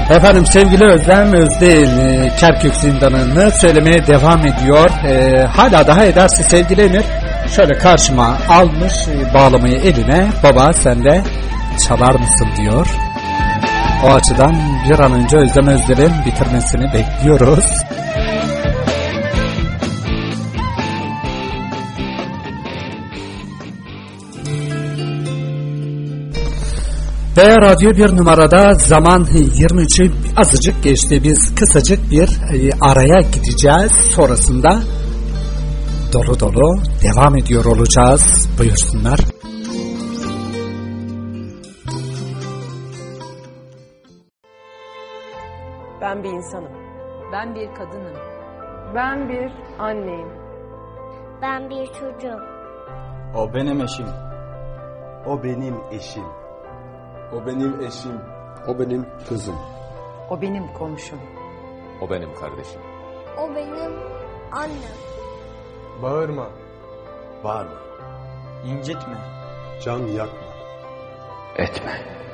Efendim sevgili Özlem Özdil e, Kerkük zindanını söylemeye devam ediyor. E, hala daha ederse sevgili Emir şöyle karşıma almış e, bağlamayı eline, baba sen de çalar mısın diyor. O açıdan bir an önce Özlem Özdil'in bitirmesini bekliyoruz. Ve radyo bir numarada zaman yirmi üçü azıcık geçti. Biz kısacık bir araya gideceğiz. Sonrasında dolu dolu devam ediyor olacağız. Buyursunlar. Ben bir insanım. Ben bir kadınım. Ben bir anneyim. Ben bir çocuğum. O benim eşim. O benim eşim. O benim eşim. O benim kızım. O benim komşum. O benim kardeşim. O benim annem. Bağırma. Bağırma. İncitme. Can yakma. Etme.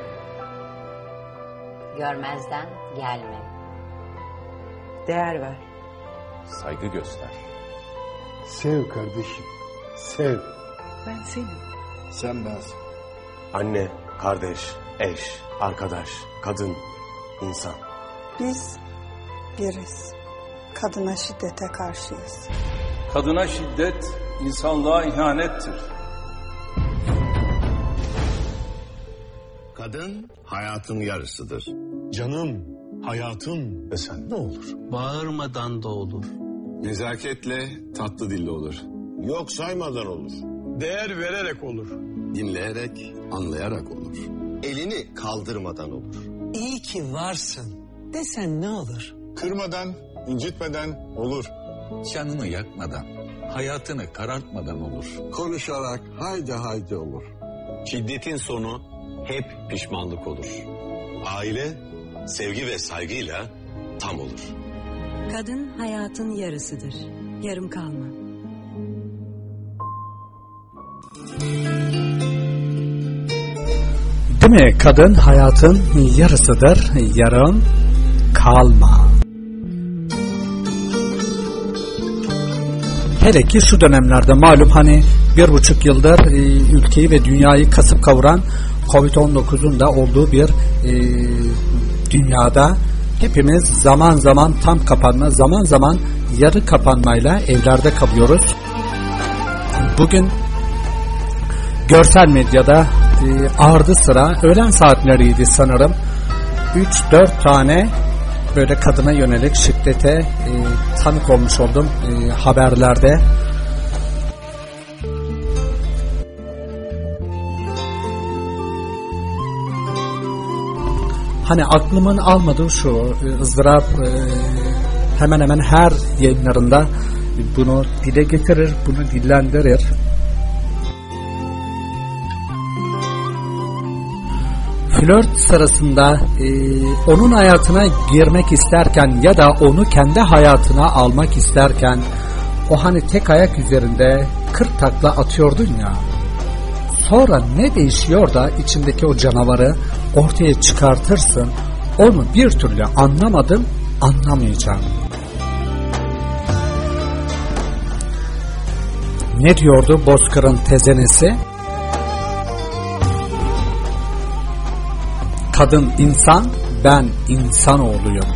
Görmezden gelme. Değer ver. Saygı göster. Sev kardeşim. Sev. Ben senim. Sen bensin. Anne, kardeş, eş, arkadaş, kadın, insan. Biz biriz. Kadına şiddete karşıyız. Kadına şiddet insanlığa ihanettir. Kadın hayatın yarısıdır. Canım, hayatım desen ne olur? Bağırmadan da olur. Nezaketle, tatlı dilli olur. Yok saymadan olur. Değer vererek olur. Dinleyerek, anlayarak olur. Elini kaldırmadan olur. İyi ki varsın desen ne olur? Kırmadan, incitmeden olur. Canını yakmadan, hayatını karartmadan olur. Konuşarak haydi haydi olur. Şiddetin sonu hep pişmanlık olur. Aile, sevgi ve saygıyla tam olur. Kadın hayatın yarısıdır. Yarım kalma. Değil mi? Kadın hayatın yarısıdır. Yarım kalma. Hele ki şu dönemlerde malum hani bir buçuk yıldır e, ülkeyi ve dünyayı kasıp kavuran kovid on dokuzun da olduğu bir e, dünyada hepimiz zaman zaman tam kapanma, zaman zaman yarı kapanmayla evlerde kalıyoruz. Bugün görsel medyada e, ardı sıra öğlen saatleriydi sanırım. üç dört tane böyle kadına yönelik şiddete e, tanık olmuş oldum e, haberlerde. Hani aklımın almadığı şu e, ızdırap e, hemen hemen her yayınlarında bunu dile getirir, bunu dillendirir. Flört sırasında e, onun hayatına girmek isterken ya da onu kendi hayatına almak isterken o hani tek ayak üzerinde kırk takla atıyordun ya, sonra ne değişiyor da içindeki o canavarı ortaya çıkartırsın, onu bir türlü anlamadım, anlamayacağım. Ne diyordu Bozkır'ın tezenesi? Kadın insan, ben insanoğluyum.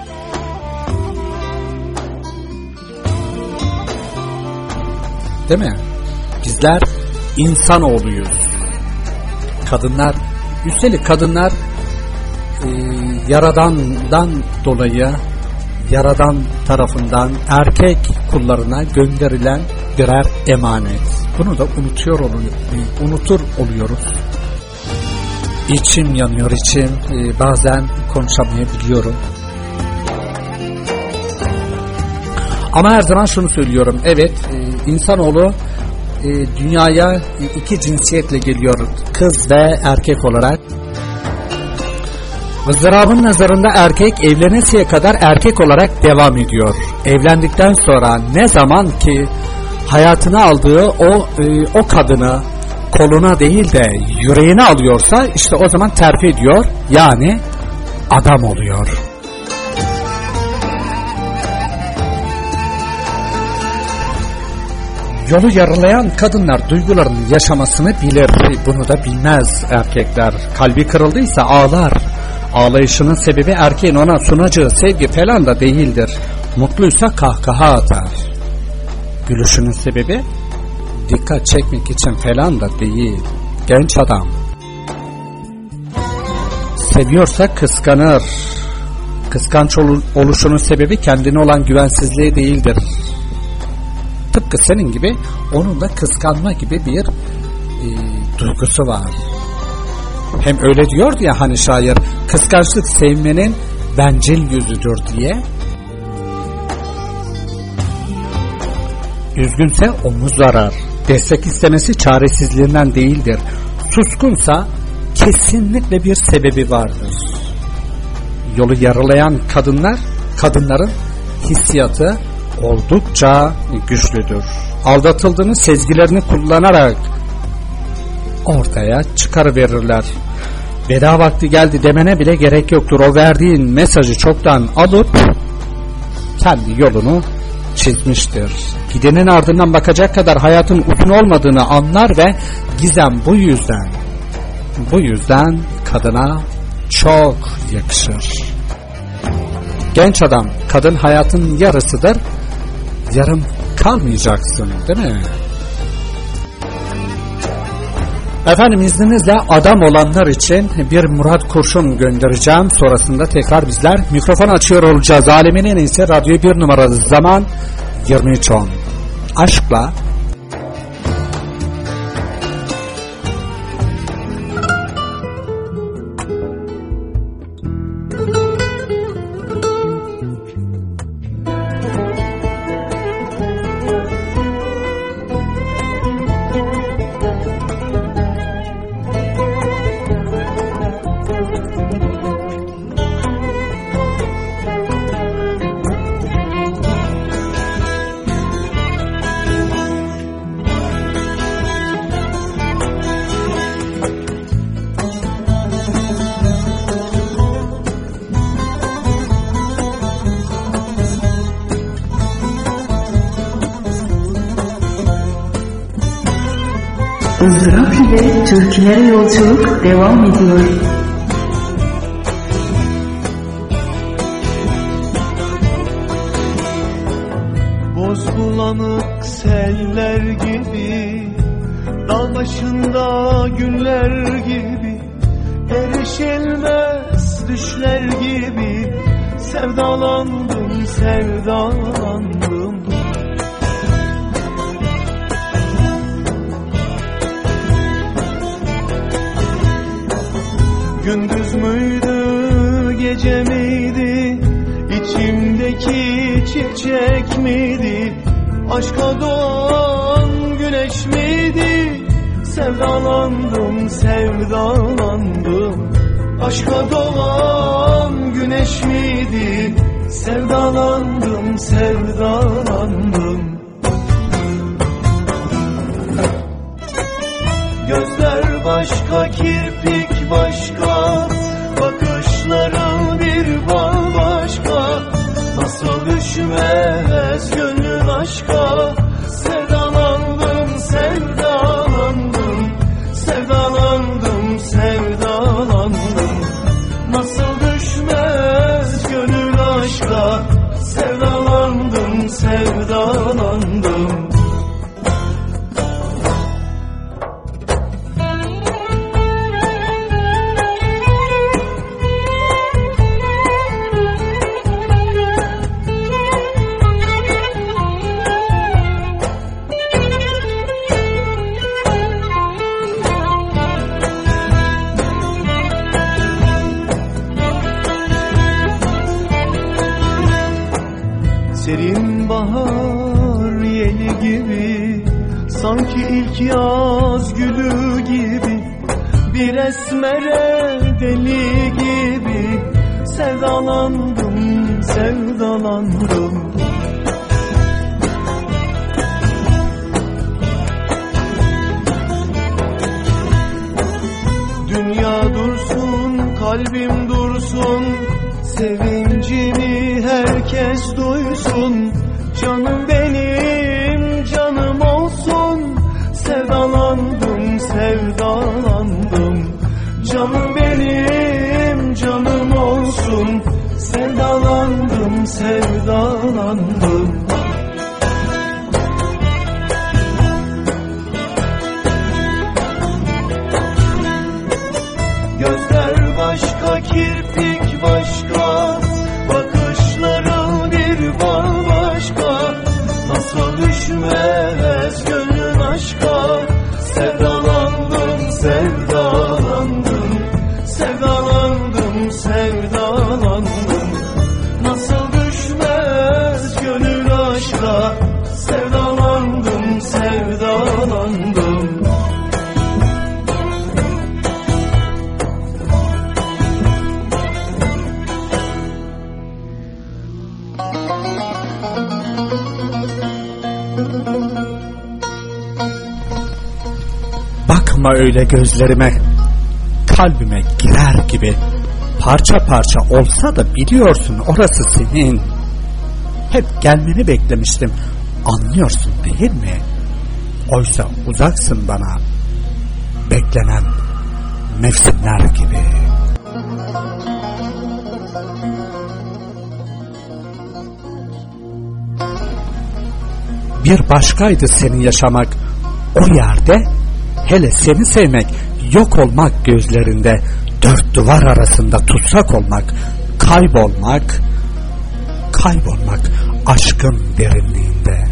Değil mi? Bizler insanoğluyuz. Kadınlar, üstelik kadınlar e, Yaradan'dan dolayı, Yaradan tarafından erkek kullarına gönderilen birer emanet. Bunu da unutuyor oluyor, unutur oluyoruz. İçim yanıyor, içim. Ee, bazen konuşamayabiliyorum. Ama her zaman şunu söylüyorum. Evet, e, insanoğlu e, dünyaya iki cinsiyetle geliyor. Kız ve erkek olarak. Izdırabın nazarında erkek evlenesiye kadar erkek olarak devam ediyor. Evlendikten sonra ne zaman ki hayatına aldığı o e, o kadını koluna değil de yüreğine alıyorsa işte o zaman terfi ediyor. Yani adam oluyor. Yolu yarılayan kadınlar duygularını yaşamasını bilir. Bunu da bilmez erkekler. Kalbi kırıldıysa ağlar. Ağlayışının sebebi erkeğin ona sunacağı sevgi falan da değildir. Mutluysa kahkaha atar. Gülüşünün sebebi dikkat çekmek için falan da değil. Genç adam seviyorsa kıskanır. Kıskanç oluşunun sebebi kendine olan güvensizliği değildir. Tıpkı senin gibi onun da kıskanma gibi bir e, duygusu var. Hem öyle diyordu ya hani şair, kıskançlık sevmenin bencil yüzüdür diye. Üzgünse omuz arar. Destek istemesi çaresizliğinden değildir. Suskunsa kesinlikle bir sebebi vardır. Yolu yarılayan kadınlar, kadınların hissiyatı oldukça güçlüdür. Aldatıldığını sezgilerini kullanarak ortaya çıkarıverirler. Veda vakti geldi demene bile gerek yoktur. O verdiğin mesajı çoktan alıp kendi yolunu çizmiştir. Gidenin ardından bakacak kadar hayatın uzun olmadığını anlar ve gizem bu yüzden bu yüzden kadına çok yakışır. Genç adam, kadın hayatın yarısıdır. Yarım kalmayacaksın, değil mi? Efendim izninizle adam olanlar için bir Murat Kurşun göndereceğim. Sonrasında tekrar bizler mikrofon açıyor olacağız. Alemin en iyisi radyo bir numaralı zaman yirmi üç on. Aşkla ızdırap ile türkülere yolculuk devam ediyor. Boz bulanık seller gibi, dağ başında güller gibi, erişilmez düşler gibi, sevdalandım, sevdalandım. Gündüz müydü, gece miydi, içimdeki çiçek miydi, aşka doğan güneş miydi, sevdalandım, sevdalandım. Aşka doğan güneş miydi, sevdalandım, sevdalandım. Gözler başka, kirpik başka, bakışların bir bambaşka. Nasıl düşmez gönlün aşka, sevdalandım, sevdalandım. Sevdalandım, sevdalandım. Nasıl düşmez gönlün aşka, sevdalandım, sevdalandım. Serin bahar yeli gibi, sanki ilk yaz gülü gibi, bir esmere deli gibi, sevdalandım, sevdalandım. Dünya dursun, kalbim dursun, Sevincimi herkes duysun, canım benim canım olsun. Sevdalandım, sevdalandım, canım benim canım olsun. Sevdalandım, sevdalandım. Gözler başka, kirpik başka, bakışların bir bambaşka. Nasıl düşmez gönlün aşka? Sevdalandım, sevdalandım, sevdalandım, sevdalandım. Nasıl düşmez gönlün aşka? Sevdalandım, sevdalandım. Bakma öyle gözlerime, kalbime girer gibi. Parça parça olsa da biliyorsun orası senin. Hep gelmeni beklemiştim, anlıyorsun değil mi? Oysa uzaksın bana, beklenen mevsimler gibi. Bir başkaydı senin yaşamak o yerde, hele seni sevmek, yok olmak gözlerinde, dört duvar arasında tutsak olmak, kaybolmak, kaybolmak aşkın derinliğinde.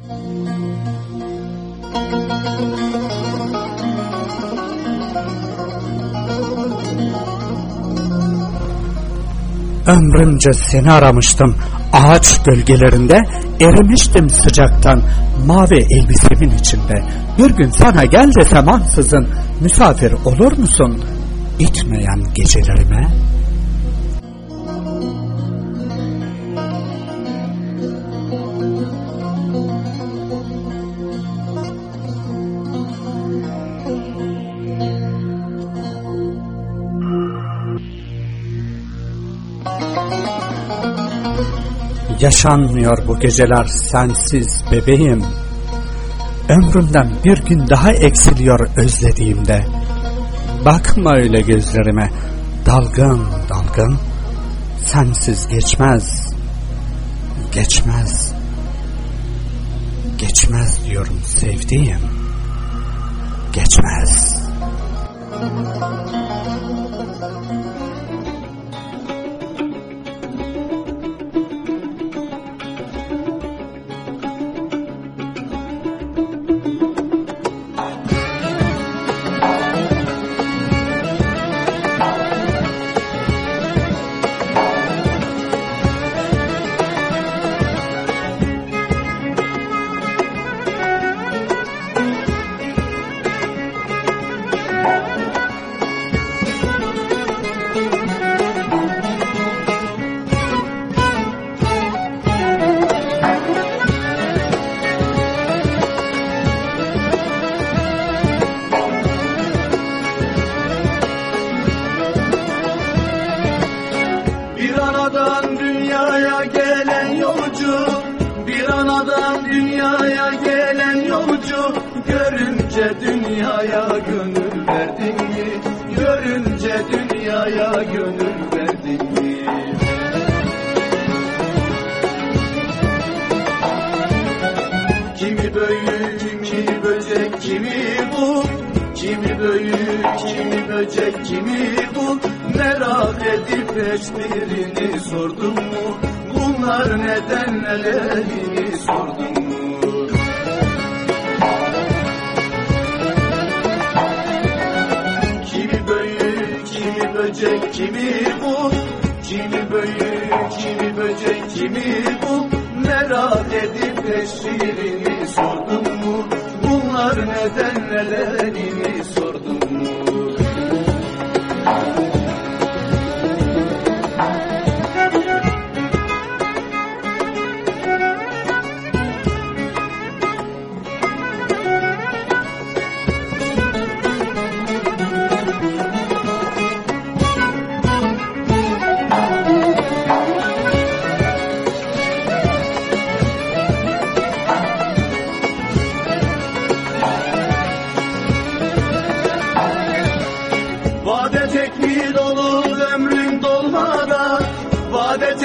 Ömrümce seni aramıştım, ağaç gölgelerinde, erimiştim sıcaktan, mavi elbisemin içinde. Bir gün sana gel desem ansızın, misafir olur musun bitmeyen gecelerime? Yaşanmıyor bu geceler sensiz bebeğim. Ömrümden bir gün daha eksiliyor özlediğimde. Bakma öyle gözlerime, dalgın dalgın. Sensiz geçmez, geçmez, geçmez diyorum sevdiğim. Geçmez.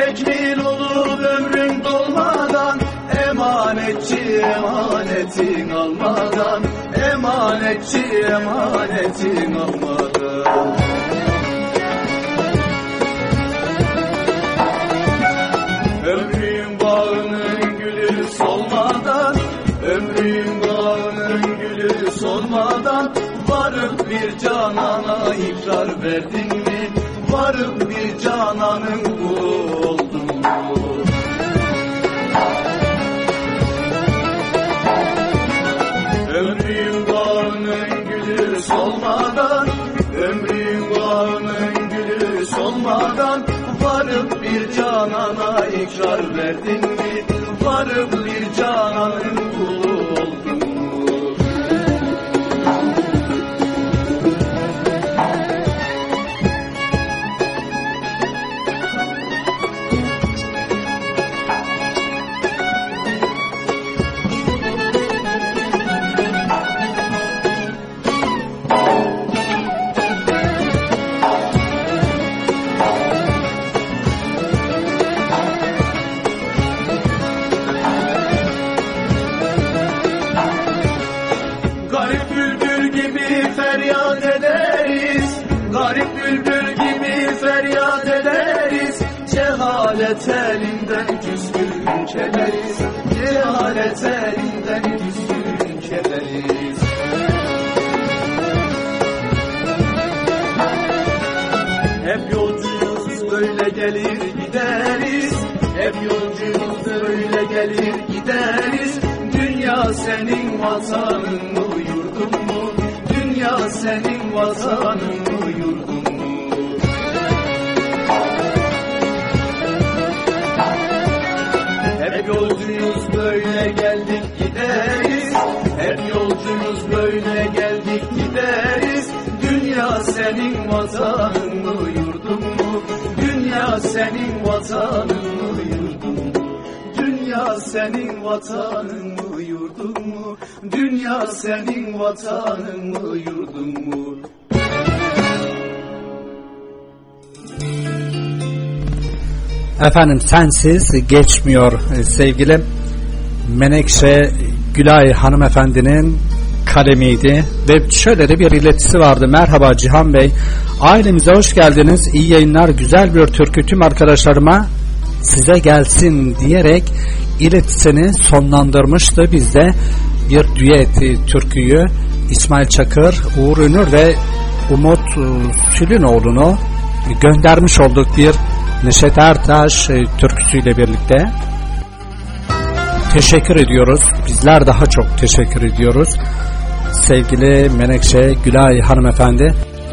tekmil olup ömrün dolmadan, emanetçi emanetin almadan, emanetçi emanetin almadan. Ömrün bağının gülü solmadan, ömrün bağının gülü solmadan, varıp bir canana ikrar verdin mi? Varıp bir cananın kulu oldun mu? Ömrün bağının gülü solmadan, ömrün bağının gülü solmadan, varıp bir canana ikrar verdin mi? Varıp bir cananın kulu oldun mu? Cehalet elinden küskün kederiz, cehalet elinden küskün kederiz. Hep yolcuyuz böyle gelir gideriz, hep yolcuyuz böyle gelir gideriz. Dünya senin vatanın mı, yurdun mu? Dünya senin vatanın mı, yurdun mu? Hep yolcuyuz böyle geldik gideriz, hep yolcuyuz böyle geldik gideriz. Dünya senin vatanın mı, yurdun mu? Dünya senin vatanın mı, yurdun mu? Dünya senin vatanın mı, yurdun mu? Dünya senin vatanın mı, yurdun mu? Efendim sensiz geçmiyor sevgili Menekşe Gülay hanımefendinin kalemiydi ve şöyle de bir iletisi vardı. Merhaba Cihan Bey, ailemize hoş geldiniz, iyi yayınlar, güzel bir türkü tüm arkadaşlarıma size gelsin diyerek iletisini sonlandırmıştı. Biz de bir düet türküyü İsmail Çakır, Uğur Ünür ve Umut Sülünoğlu'nu göndermiş olduk bir Neşet Ertaş e, türküsüyle birlikte. Teşekkür ediyoruz. Bizler daha çok teşekkür ediyoruz. Sevgili Menekşe Gülay hanımefendi.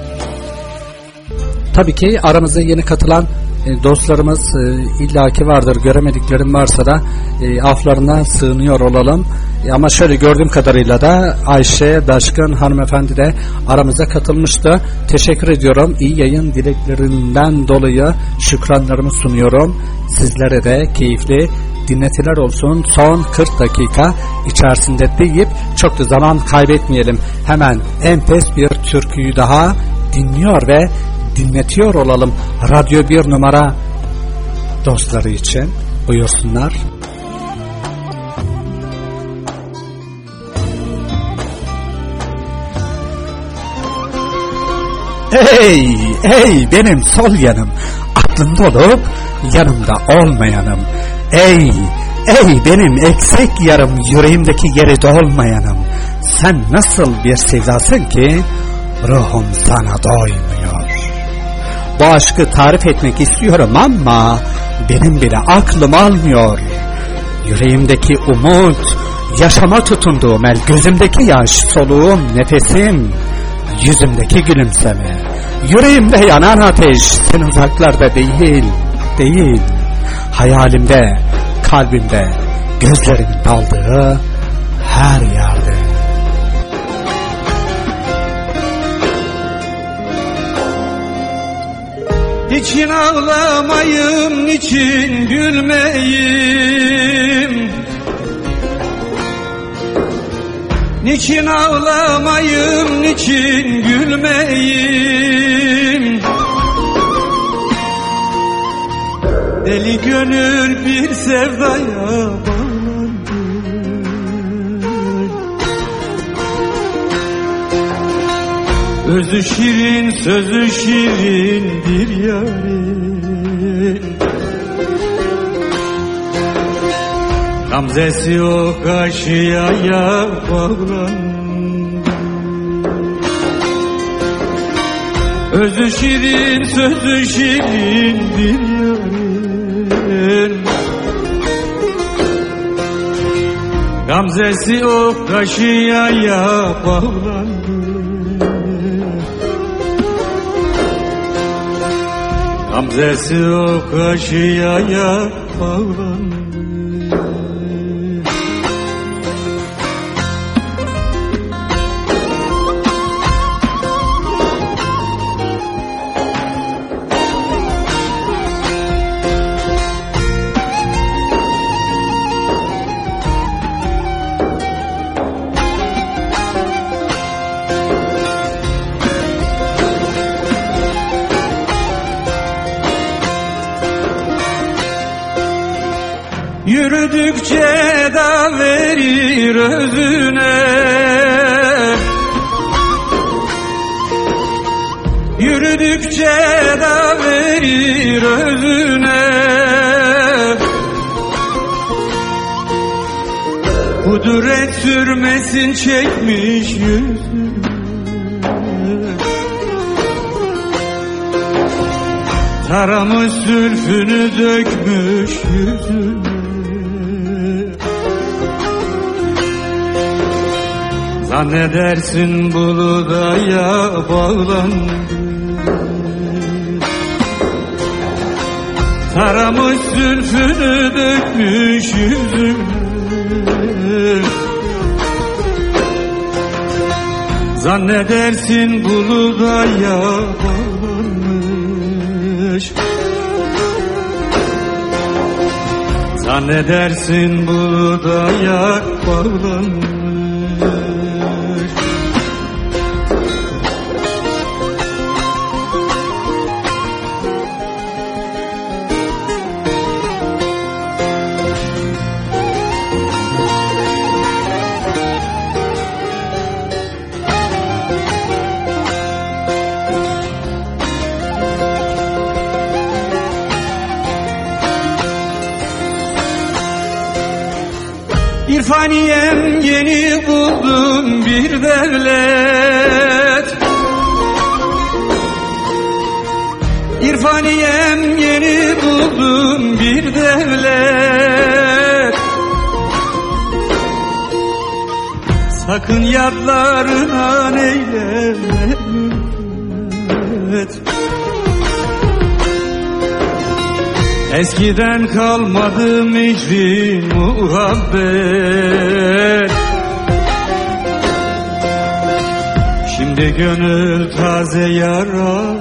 Tabii ki aramıza yeni katılan e, dostlarımız e, illaki vardır. Göremediklerim varsa da e, aflarına sığınıyor olalım. E, ama şöyle gördüğüm kadarıyla da Ayşe Daşkın hanımefendi de aramıza katılmıştı. Teşekkür ediyorum. İyi yayın dileklerinden dolayı şükranlarımı sunuyorum. Sizlere de keyifli dinletiler olsun. Son kırk dakika içerisinde deyip çok da zaman kaybetmeyelim. Hemen enfes bir türküyü daha dinliyor ve dinletiyor olalım. Radyo bir numara dostları için. Buyursunlar. Ey, ey benim sol yanım, aklımda olup yanımda olmayanım. Ey, ey benim eksik yarım, yüreğimdeki yeri dolmayanım. Sen nasıl bir sevdasın ki ruhum sana doymuyor. Bu aşkı tarif etmek istiyorum ama benim bile aklım almıyor. Yüreğimdeki umut, yaşama tutunduğum el, gözümdeki yaş, soluğum, nefesim, yüzümdeki gülümseme, yüreğimde yanan ateş, sen uzaklarda değil, değil, hayalimde, kalbimde, gözlerimin daldığı her yerde. Niçin ağlamayım, niçin gülmeyim? Niçin ağlamayım, niçin gülmeyim? Deli gönül bir sevdaya bağlandı. Özü şirin, sözü şirindir yarın. Gamzesi o kaşıya bağlandı. Özü şirin, sözü şirindir yarın. Gamzesi o kaşıya bağlandı. Gamzesi o kaşıya bağlandı. Yürüdükçe da verir özüne, yürüdükçe da verir özüne. Kudret sürmesin çekmiş yüzüne. Taramış zülfünü dökmüş yüzüne. Zannedersin buludaya bağlandı. Taramış zülfünü dökmüş yüzüne. Zannedersin buludaya bağlanmış. Zannedersin buludaya bağlanmış. İrfaniyem yeni buldum bir devlet. İrfaniyem yeni buldum bir devlet. Sakın yadlarına neyleme ümmet. Eskiden kalmadı mecri muhabbet. Şimdi gönül taze yara.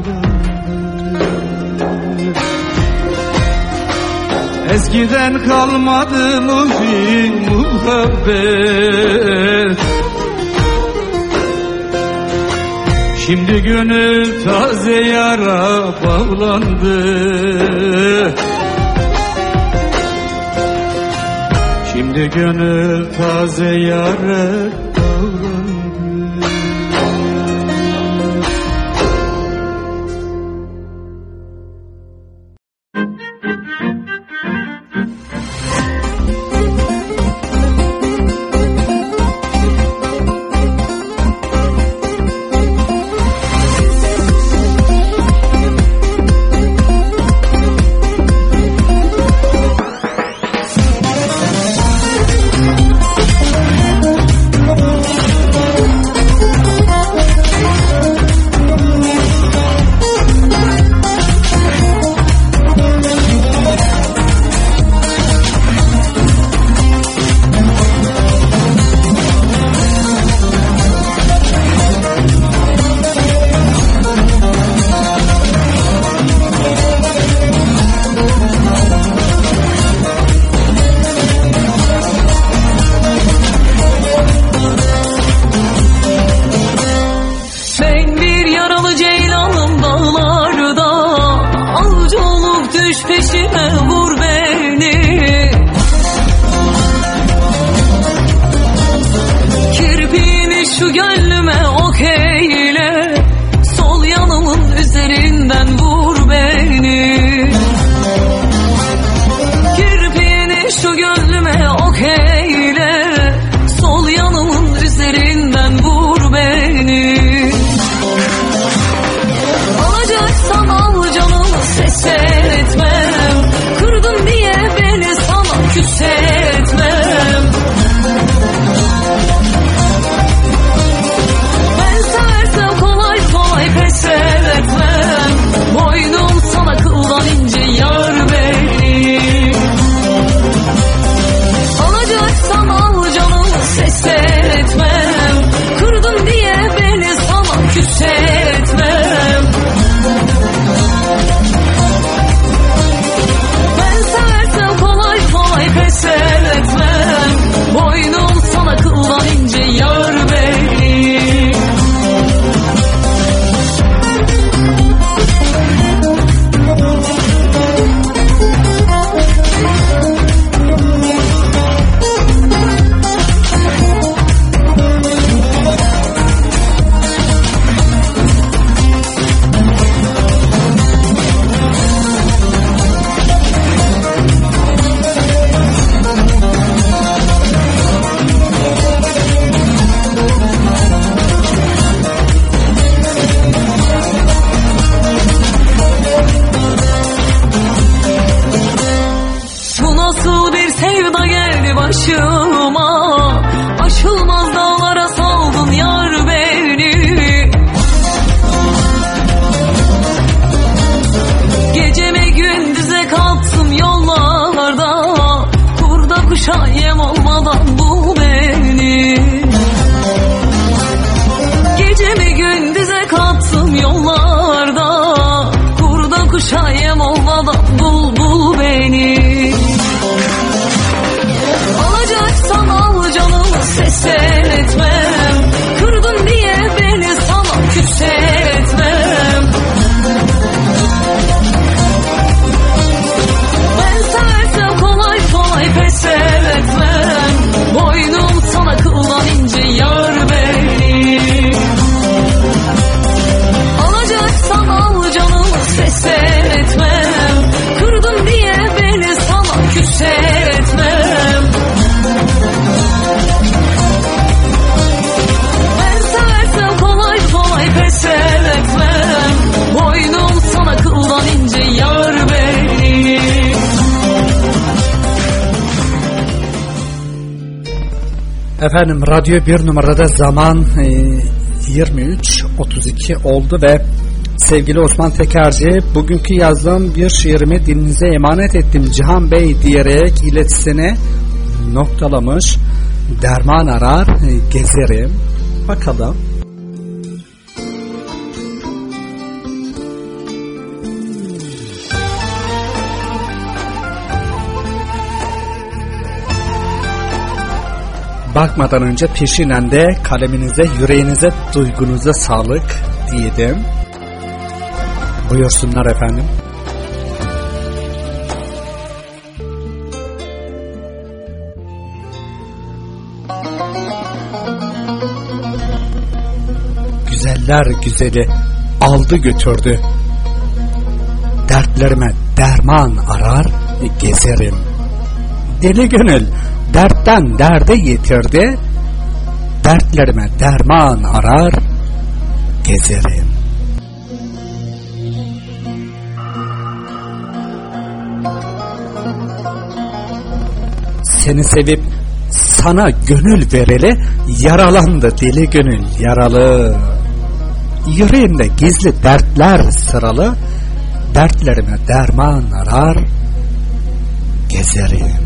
Eskiden kalmadı mecri muhabbet. Şimdi gönül taze yara bağlandı. Şimdi gönül taze yara bağlandı. Nasıl bir sevda geldi başıma, aşılmaz dağlara saldın yar beni. Gecemi gündüze kattım yollarda, kurda kuşa yem olmadan bul beni. Gecemi gündüze kattım yollarda, kurda kuşa yem olmadan bul bul beni. Alacaksan al canımı, ses etmem. Kırdın diye beni sana küs etmem. Ben seversem kolay kolay pes etmem. Boynum sana kıldan ince yar beni. Alacaksan al canımı, ses etmem. Kırdın diye beni sana küs etmem. Ben seversem kolay kolay pes etmem. Boynum sana kıldan ince yar beni. Efendim radyo bir numarada zaman e, yirmi üç otuz iki oldu ve sevgili Osman Tekerci, bugünkü yazdığım bir şiirimi dilinize emanet ettim Cihan Bey diyerek iletisini noktalamış. Derman arar e, gezerim. Bakalım. Bakmadan önce peşinen de kaleminize, yüreğinize, duygunuza sağlık diyelim. Buyursunlar efendim. Güzeller güzeli aldı götürdü. Dertlerime derman arar gezerim. Deli gönül dertten derde yitirdi. Dertlerime derman arar gezerim. Seni sevip sana gönül vereli, yaralandı deli gönül yaralı. Yüreğimde gizli dertler sıralı, dertlerime derman arar gezerim.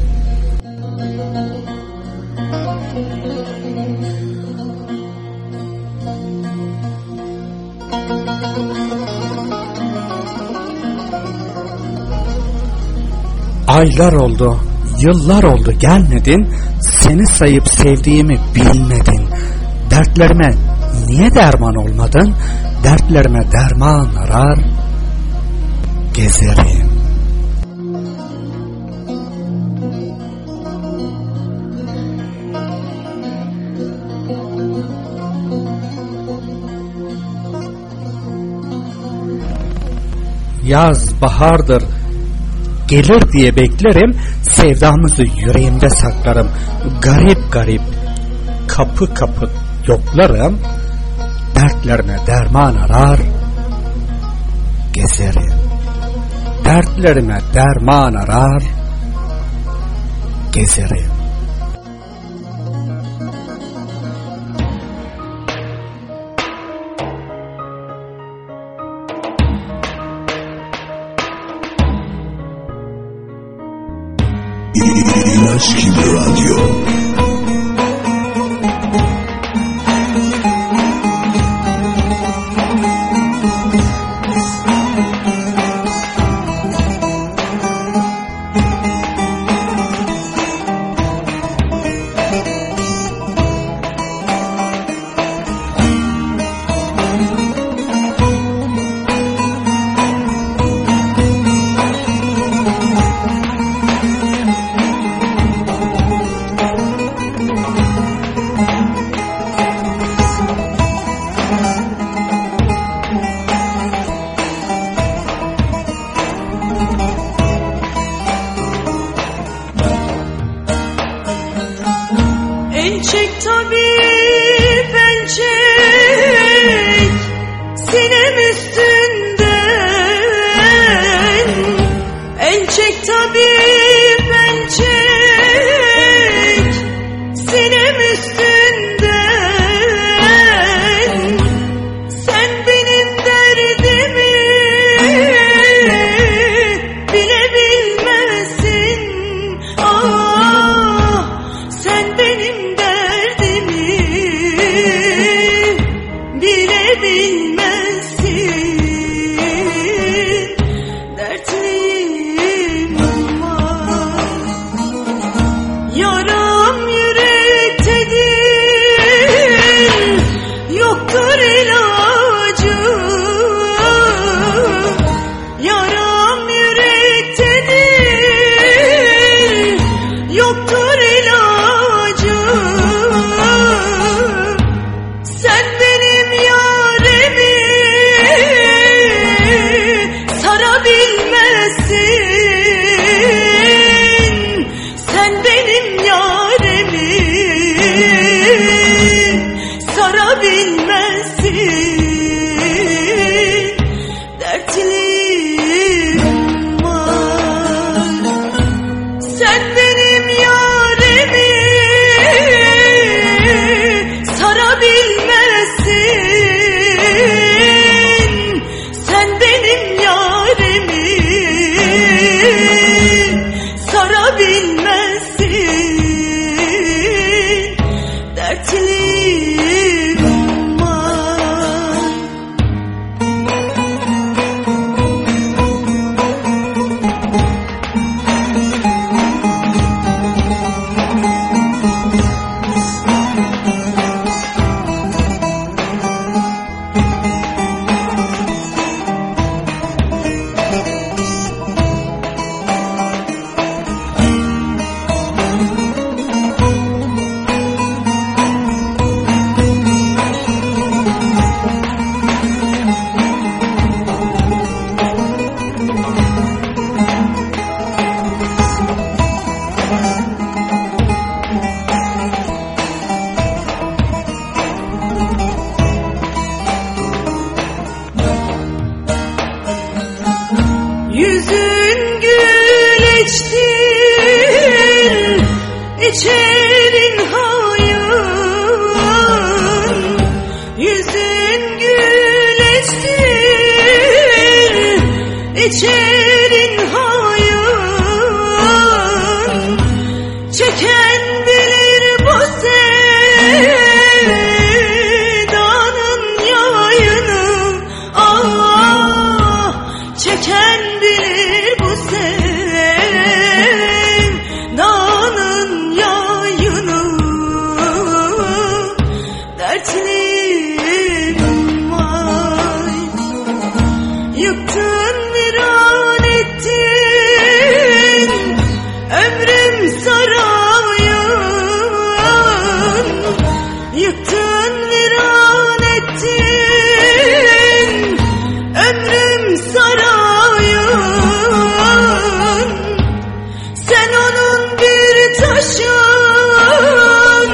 Aylar oldu, yıllar oldu gelmedin, seni sayıp sevdiğimi bilmedin. Dertlerime niye derman olmadın? Dertlerime derman arar gezerim. Yaz bahardır, gelir diye beklerim, sevdamızı yüreğimde saklarım. Garip garip kapı kapı yoklarım, dertlerime derman arar gezerim. Dertlerime derman arar gezerim. İlaç gibi radyo. Çek tabip, ben çek bilmezsin, dertliyim var. Yüzün güleçtir, içerin hayır. Yüzün güleçtir, içerin hayır. Çeken bilir bu sevdanın yayını. Ah, çeken bilir bu sevdanın yayını. Dertliyim var. Yıktın viran ettin ömrüm sarayın. Yıktın viran ettin ömrüm sarayın. Sen onun bir taşın,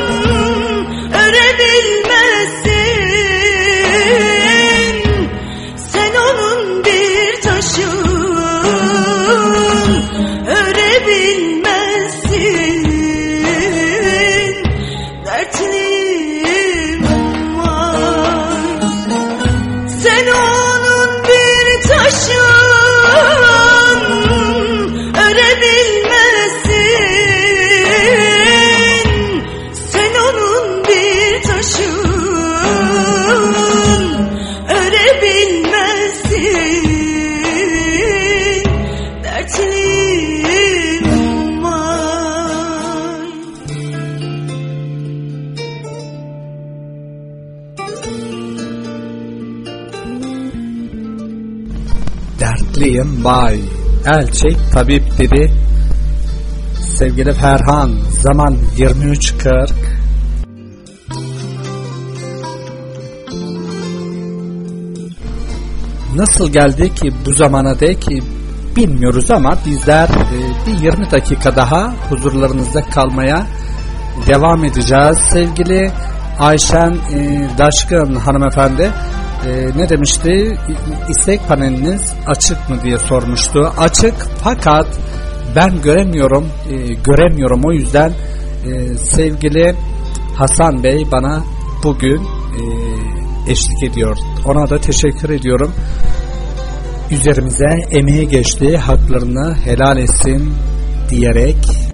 örebilmezsin. Sen onun bir taşın, örebilmezsin. Dertliyim var. Sen onun bir taşın, örebilmezsin. Sen onun bir taşın, örebilmezsin. Dertliyim var. Dertliyim vay, elçi tabip dedi. Sevgili Ferhan, zaman yirmi üç kırk. Nasıl geldi ki bu zamana dek bilmiyoruz ama bizler bir yirmi dakika daha huzurlarınızda kalmaya devam edeceğiz. Sevgili Ayşen Daşkın hanımefendi ne demişti? İstek paneliniz açık mı diye sormuştu. Açık, fakat ben göremiyorum, göremiyorum. O yüzden sevgili Hasan Bey bana bugün eşlik ediyor. Ona da teşekkür ediyorum. Üzerimize emeği geçti, haklarını helal etsin diyerek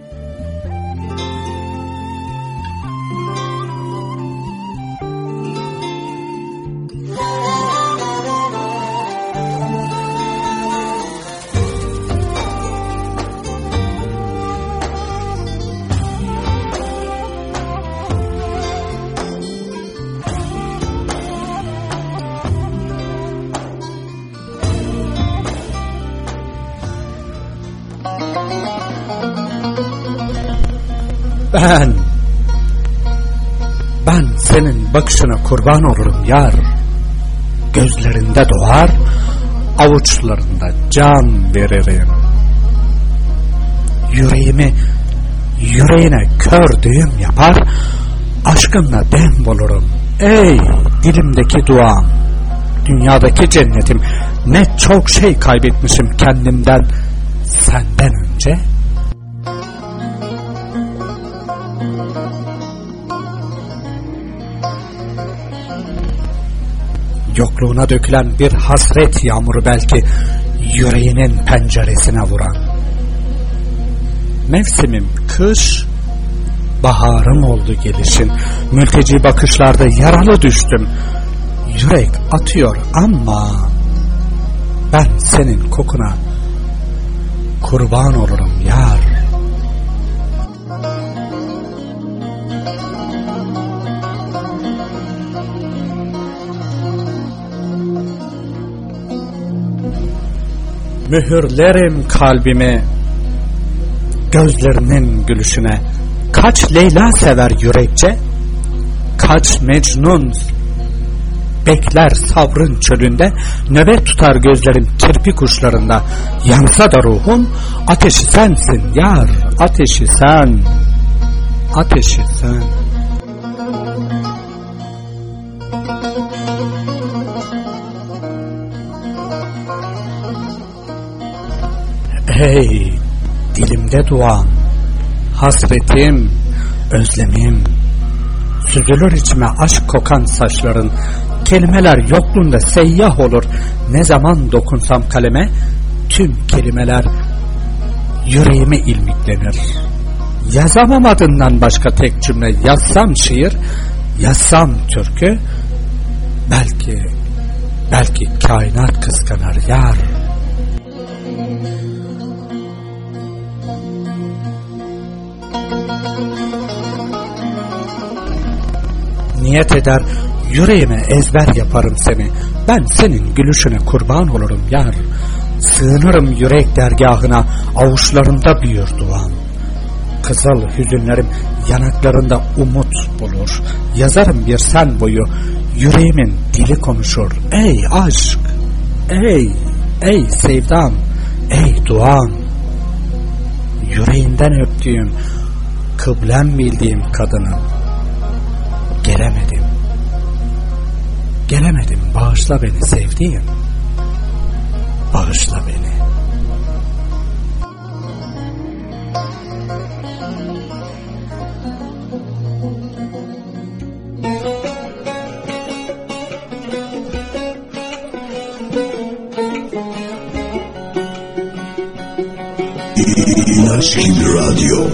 Ben, ben senin bakışına kurban olurum yar. Gözlerinde doğar, avuçlarında can veririm. Yüreğimi yüreğine kör düğüm yapar, aşkınla dem bulurum. Ey dilimdeki duam, dünyadaki cennetim, ne çok şey kaybetmişim kendimden, senden önce. Yokluğuna dökülen bir hasret yağmuru belki yüreğinin penceresine vuran. Mevsimim kış, baharım oldu gelişin. Mülteci bakışlarda yaralı düştüm. Yürek atıyor ama ben senin kokuna kurban olurum yar. Mühürlerim kalbimi gözlerinin gülüşüne. Kaç Leyla sever yürekçe, kaç Mecnun bekler sabrın çölünde. Nöbet tutar gözlerim kirpi kuşlarında. Yansa da ruhum, ateşi sensin yar, ateşi sen, ateşi sen. Ey dilimde duan, hasretim, özlemim, süzülür içime aşk kokan saçların. Kelimeler yokluğunda seyyah olur. Ne zaman dokunsam kaleme, tüm kelimeler yüreğime ilmiklenir. Yazamam adından başka tek cümle. Yazsam şiir, yazsam türkü, belki, belki kainat kıskanır yar. Niyet eder, yüreğime ezber yaparım seni. Ben senin gülüşüne kurban olurum yar. Sığınırım yürek dergahına, avuçlarında büyür duan. Kızıl hüzünlerim yanaklarında umut bulur. Yazarım bir sen boyu, yüreğimin dili konuşur. Ey aşk, ey, ey sevdam, ey duam. Yüreğinden öptüğüm, kıblem bildiğim kadınım. Gelemedim, gelemedim, bağışla beni sevdiğim, bağışla beni. İlaç gibi radyo.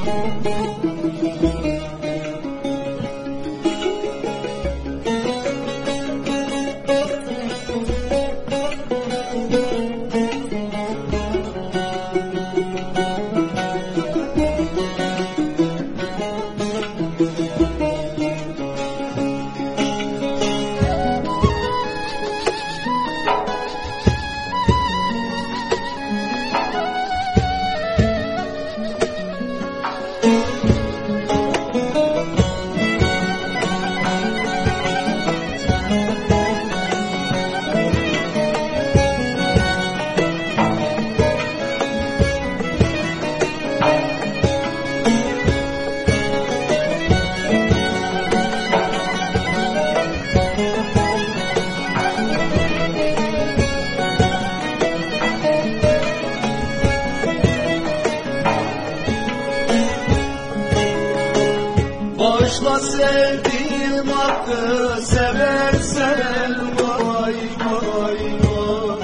Bağışla sevdiğim hakkı seversen vay vay vay.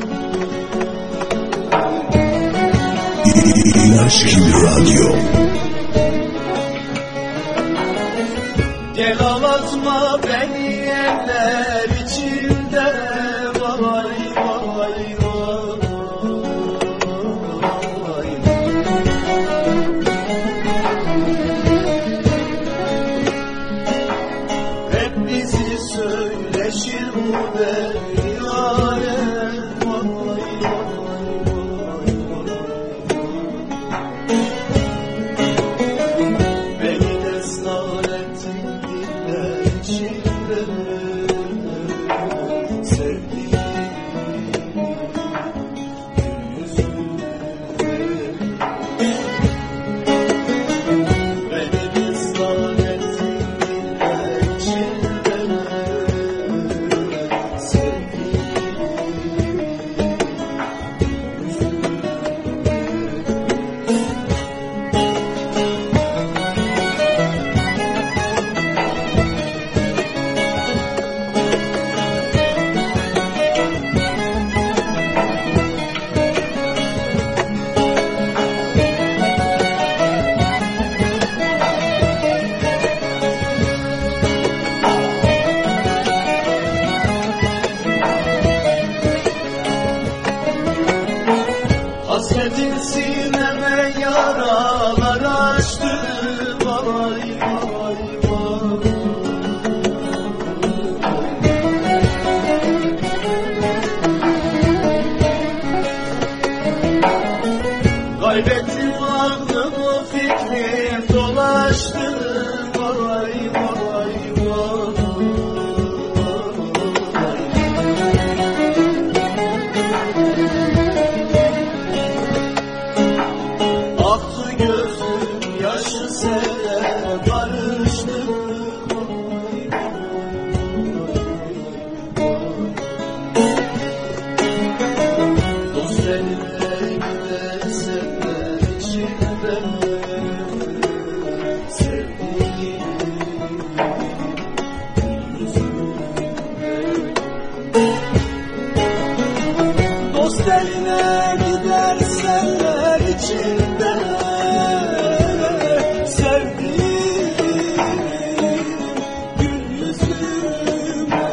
İlaç gibi radyo. Gel ağlatma beni eller içinde vay vay vay. Söyleşir bu beyyare vay vay vay vay. gezdim dolaştım vay vay vay. Aktı gözüm yaşı sele barıştık. Dost eline gidersen de içimden dost eline gidersenler içinde sevdiğim gül yüzüme.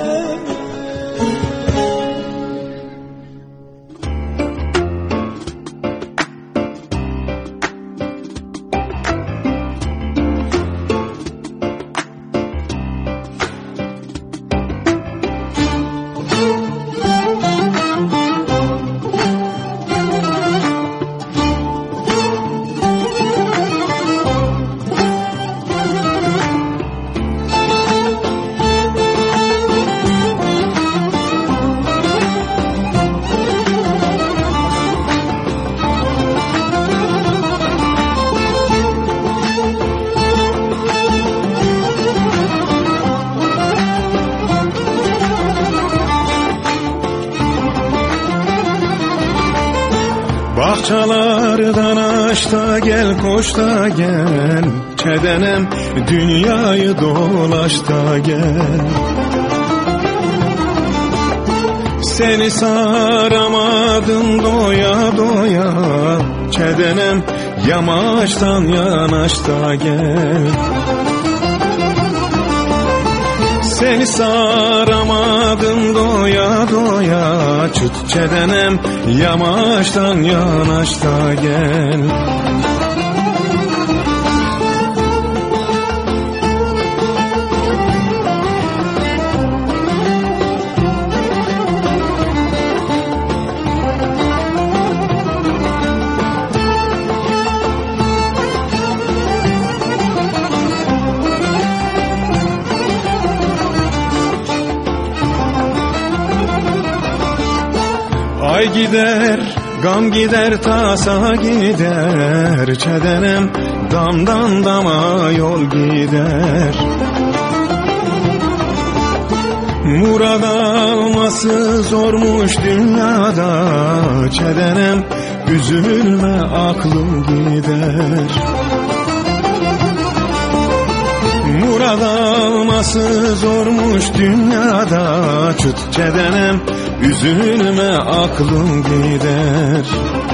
Bahçalardan aç da gel, koş da gel, çedenem dünyayı dolaş da gel. Seni saramadım doya doya, çedenem yamaçtan yanaş da gel. Seni saramadım doya doya, çıt çedenem yamaçtan yanaş da gel. Ay gider, gam gider, tasa gider, çedenem damdan dama yol gider. Murad alması zormuş dünyada, çedenem üzülme aklım gider. Murad alması zormuş dünyada, çıt çedenem üzülme aklım gider.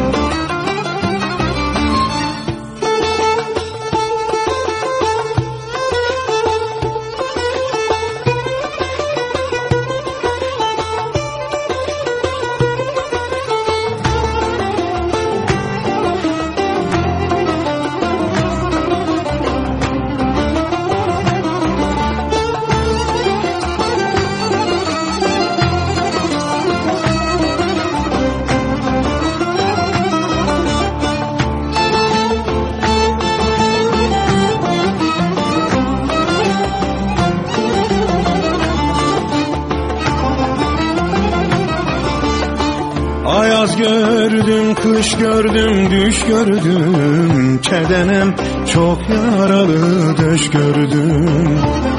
Ayaz gördüm, kış gördüm, düş gördüm, çedenem çok yaralı döş gördüm.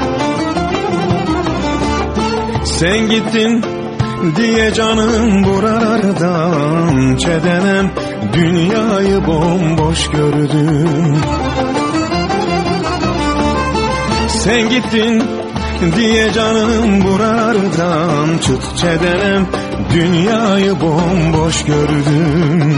Sen gittin diye canım buralardan, çedenem dünyayı bomboş gördüm. Sen gittin diye canım buralardan, çıt çedenem dünyayı bomboş gördüm.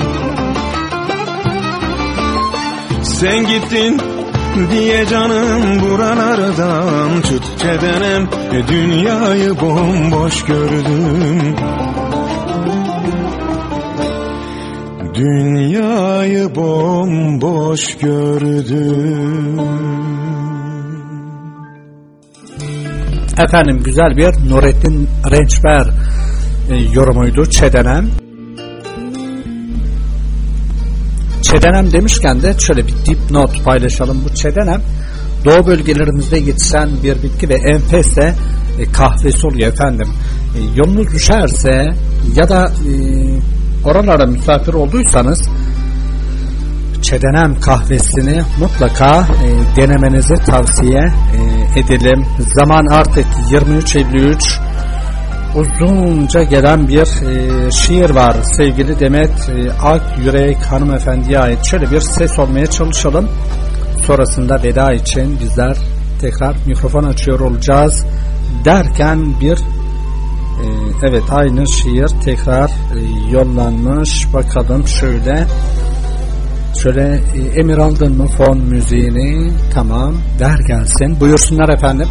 Sen gittin diye canım buralardan, çıt çedenem dünyayı bomboş gördüm. Dünyayı bomboş gördüm. Efendim, güzel bir Nurettin Rençber e, yorumuydu Çedenem. Çedenem demişken de şöyle bir dipnot paylaşalım. Bu çedenem doğu bölgelerimizde yetişen bir bitki ve enfes de e, kahvesi oluyor efendim. E, yolunuz düşerse ya da e, oralara misafir olduysanız çedenem kahvesini mutlaka e, denemenizi tavsiye e, edelim. Zaman artık yirmi üç elli üç. Uzunca gelen bir e, şiir var sevgili Demet e, Akyürek hanımefendiye ait. Şöyle bir ses olmaya çalışalım. Sonrasında veda için bizler tekrar mikrofon açıyor olacağız. Derken bir e, evet aynı şiir tekrar e, yollanmış. Bakalım şöyle şöyle e, emir aldın mı fon müziğini? Tamam, ver gelsin. Buyursunlar efendim.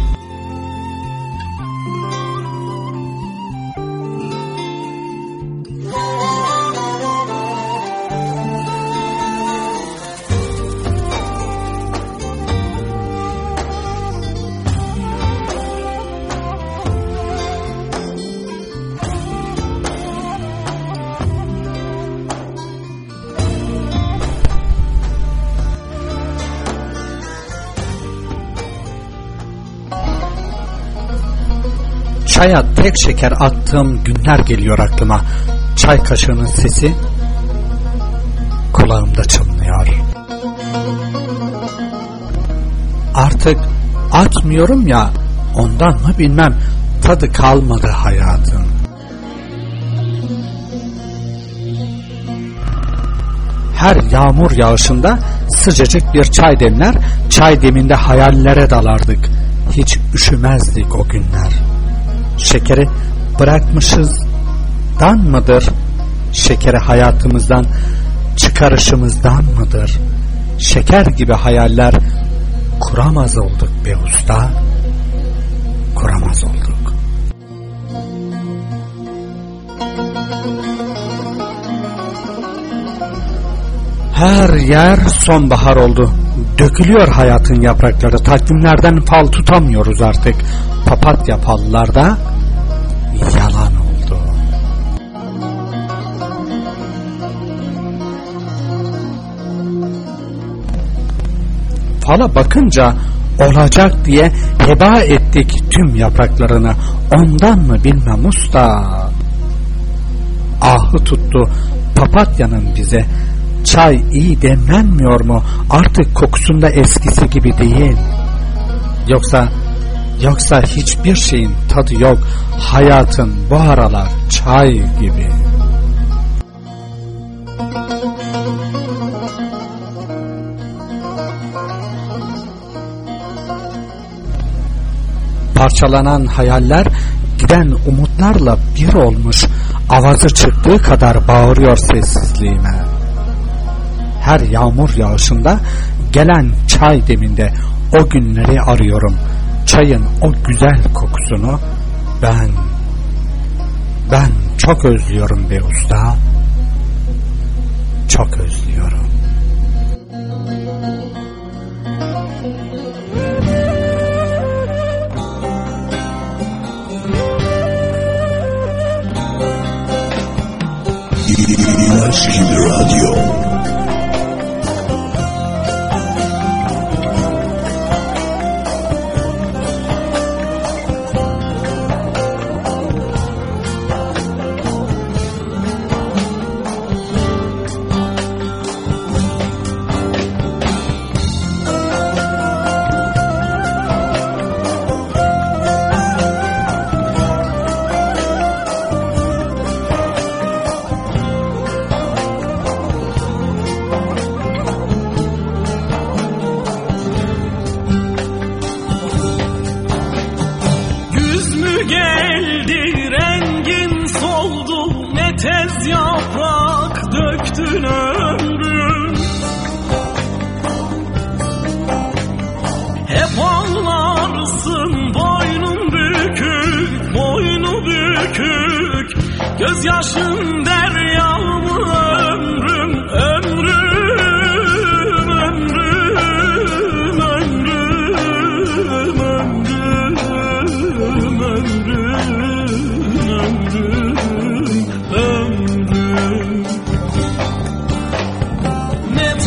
Çaya tek şeker attığım günler geliyor aklıma. Çay kaşığının sesi kulağımda çınlıyor. Artık atmıyorum ya, ondan mı bilmem, tadı kalmadı hayatın. Her yağmur yağışında sıcacık bir çay demler, çay deminde hayallere dalardık. Hiç üşümezdik o günler. Şekeri bırakmışızdan mıdır? Şekeri hayatımızdan çıkarışımızdan mıdır? Şeker gibi hayaller kuramaz olduk be usta. Kuramaz olduk. Her yer sonbahar oldu. Dökülüyor hayatın yaprakları. Takvimlerden fal tutamıyoruz artık. Papatya fallarda yalan oldu. Fala bakınca olacak diye heba ettik tüm yapraklarını. Ondan mı bilmem usta. Ahı tuttu papatyanın bize. Çay iyi demlenmiyor mu? Artık kokusunda eskisi gibi değil. Yoksa Yoksa hiçbir şeyin tadı yok. Hayatın bu aralar çay gibi. Parçalanan hayaller giden umutlarla bir olmuş. Avazı çıktığı kadar bağırıyor sessizliğime. Her yağmur yağışında gelen çay deminde o günleri arıyorum. Çayın o güzel kokusunu ben ben çok özlüyorum be usta. Çok özlüyorum. İlaç gibi radyo. Gözyaşın deryamı ömrüm, ömrüm, ömrüm, ömrüm, ömrüm, ömrüm, ömrüm, ömrüm. Ne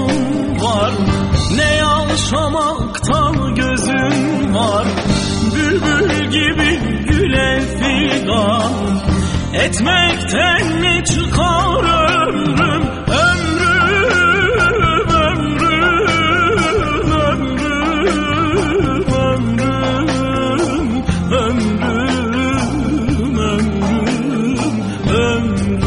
arzum var, ne yaşamaktan gözüm var. Bülbül gibi güle figan, etmekten ne çıkar ömrüm, ömrüm, ömrüm, ömrüm, ömrüm, ömrüm, ömrüm, ömrüm.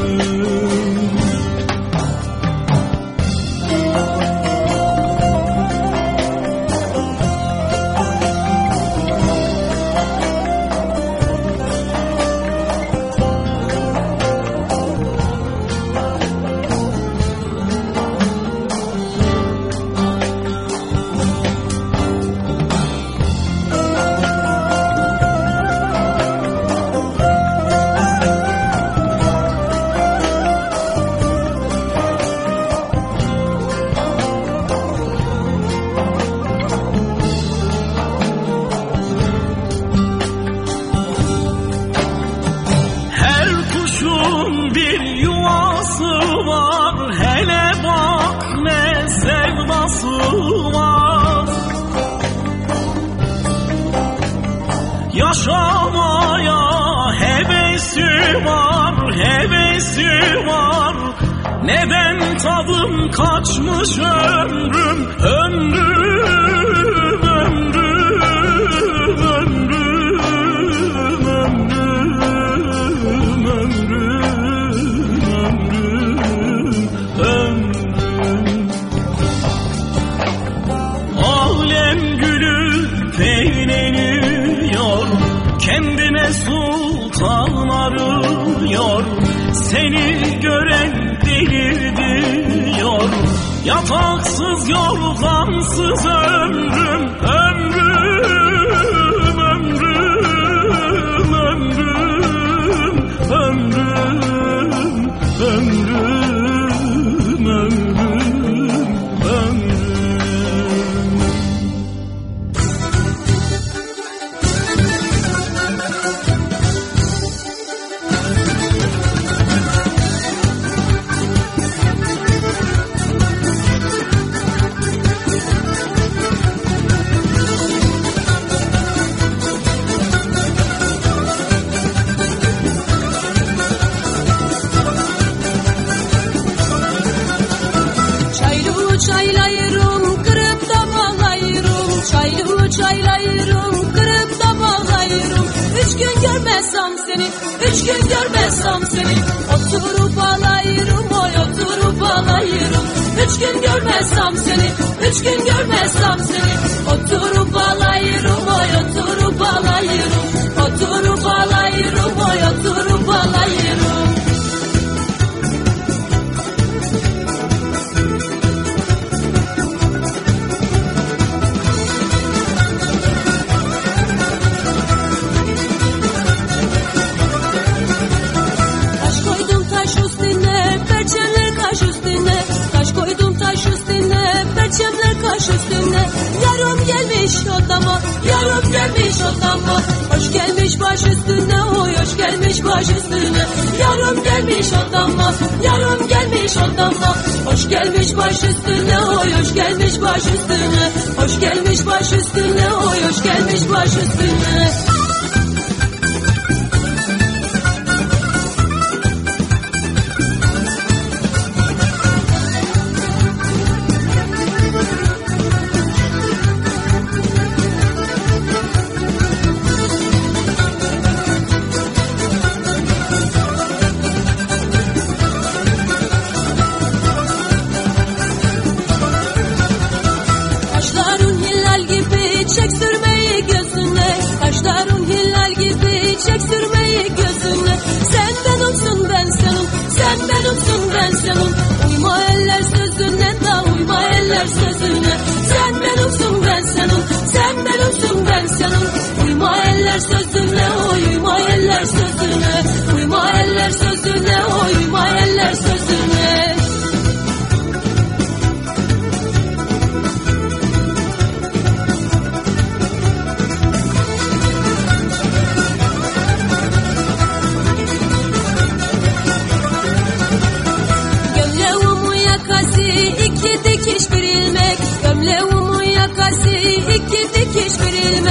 Yaşamaya hevesi var, hevesi var. Neden tadım kaçmış ömrüm, ömrüm, ömrüm, ömrüm, ömrüm, ömrüm, ömrüm. Alem gülü peyneniyor, kendine sultan arıyor. Seni gören delir diyor. Yataksız yorgansız ömrüm, ömrüm, ömrüm, ömrüm, ömrüm, ömrüm, ömrüm, ömrüm. Çaylayırım, kırıp da bağlayırım. Çaylı çaylayırım, kırıp da bağlayırım. Üç gün görmezsem seni, üç gün görmezsem seni. Oturup ağlayırım, oy oturup ağlayırım. Üç gün görmezsem seni, üç gün görmezsem seni. Oturup ağlayırım, oy oturup ağlayırım. Oturup ağlayırım, oy oturup ağlayırım. Kaş üstüne yarım gelmiş odama, yarım gelmiş odama. Hoş gelmiş baş üstüne, oy hoş gelmiş baş üstüne. Yarım gelmiş odama, yarım gelmiş odama. Hoş gelmiş baş üstüne, oy hoş gelmiş baş üstüne. Hoş gelmiş baş üstüne, oy hoş gelmiş baş üstüne. Çek sürmeyi gözüne. Sen benimsin ben senin, sen benimsin ben senin. Uyma eller sözüne da uyma eller sözüne. Sen benimsin ben senin, sen benimsin ben senin. Uyma eller sözüne, oy uyma eller sözüne. Uyma eller sözüne, oy uyma eller sözüne.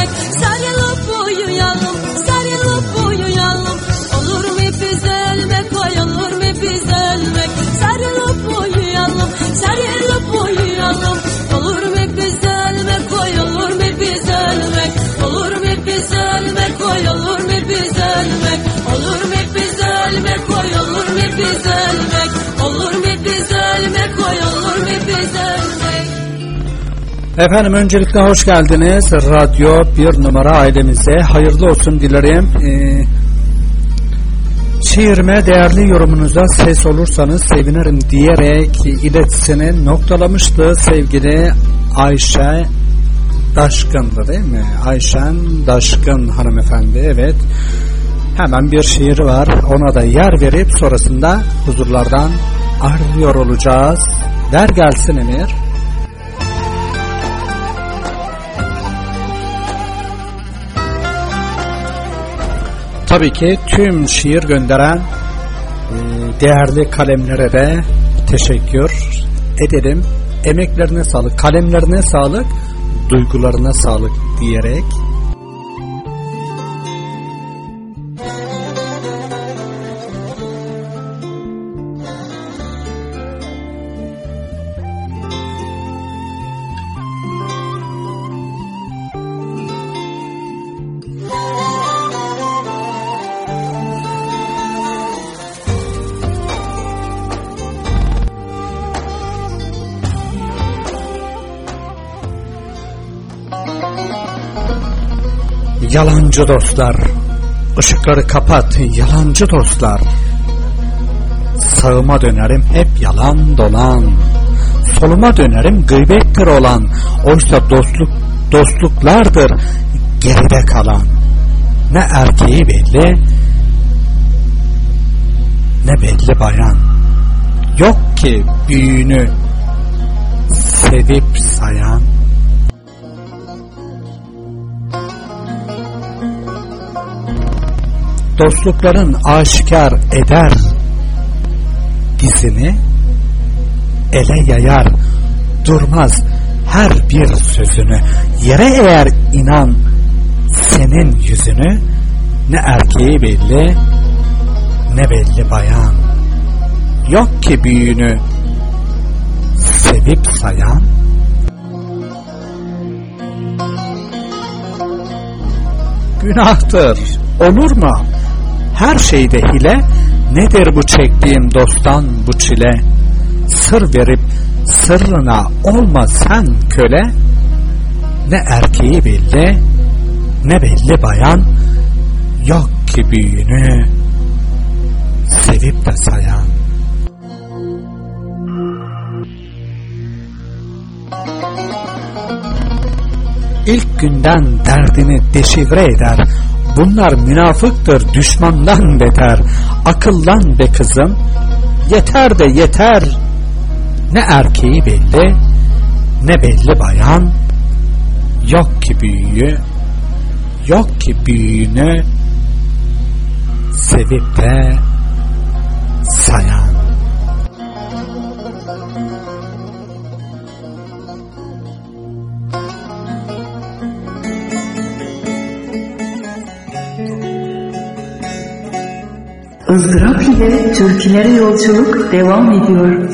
güzelmek. Sarılıp uyuyalım, sarılıp uyuyalım. Olur mu biz ölmek, oy olur mu biz ölmek. Sarılıp uyuyalım, sarılıp uyuyalım. Olur mu biz ölmek, oy olur mu biz ölmek. Olur mu biz ölmek, oy olur mu biz ölmek. Olur mu biz ölmek, oy olur mu biz ölmek. Olur mu biz ölmek, oy olur mu biz ölmek. Efendim öncelikle hoş geldiniz. Radyo bir numara ailemize hayırlı olsun dilerim. Ee, şiirime değerli yorumunuza ses olursanız sevinirim diyerek iletisini noktalamıştı sevgili Ayşe Daşkın'dı değil mi? Ayşen Daşkın hanımefendi, evet. Hemen bir şiir var, ona da yer verip sonrasında huzurlardan ayrılıyor olacağız. Ver gelsin Emir. Tabii ki tüm şiir gönderen değerli kalemlere de teşekkür edelim. Emeklerine sağlık, kalemlerine sağlık, duygularına sağlık diyerek. Yalancı dostlar, ışıkları kapat, yalancı dostlar. Sağıma dönerim hep yalan dolan, soluma dönerim gıybettir olan. Oysa dostluk dostluklardır geride kalan. Ne erkeği belli, ne belli bayan. Yok ki büyüğünü sevip sayan. Dostlukların aşikar eder gizini, ele yayar durmaz her bir sözünü. Yere eğer inan senin yüzünü, ne erkeği belli ne belli bayan. Yok ki büyüğünü sevip sayan. Günahtır, olur mu? Her şeyde hile, nedir bu çektiğim dosttan bu çile? Sır verip sırrına olma sen köle. Ne erkeği belli, ne belli bayan. Yok ki büyüğünü sevip de sayan. İlk günden derdini deşifre eder. Bunlar münafıktır, düşmandan beter. Akıllan be kızım, yeter de yeter. Ne erkeği belli, ne belli bayan. Yok ki büyüğü, yok ki büyüğünü sevip de sayan. ızdırap ile türkülere yolculuk devam ediyor.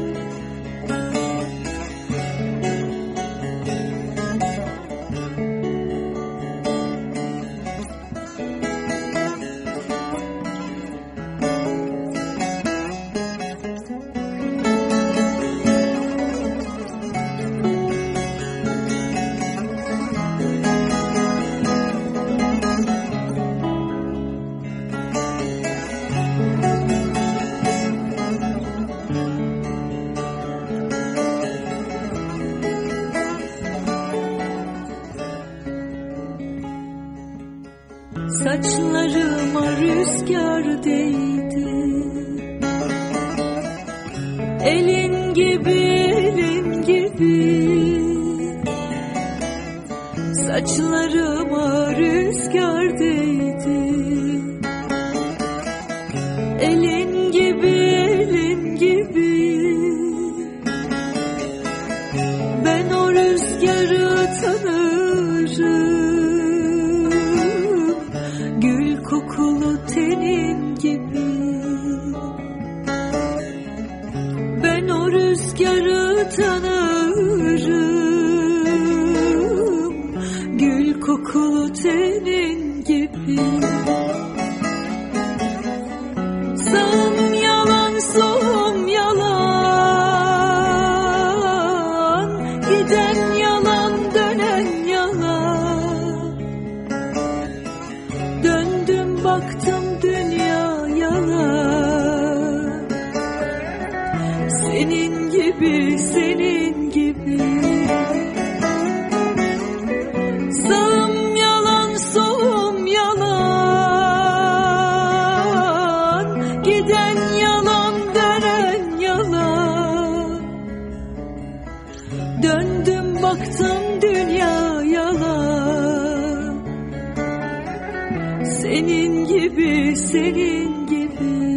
Saçlarıma rüzgar değdi, elin gibi elin gibi. Saçlarıma rüzgar değdi, elin gibi elin gibi. Ben o rüzgarı tanırım, Giden yalan, dönen yalan. Döndüm baktım dünya yalan. Senin gibi, senin gibi. Sağım yalan, solum yalan. Giden yalan, dönen yalan. Döndüm baktım dünya yalan. Senin gibi, senin gibi.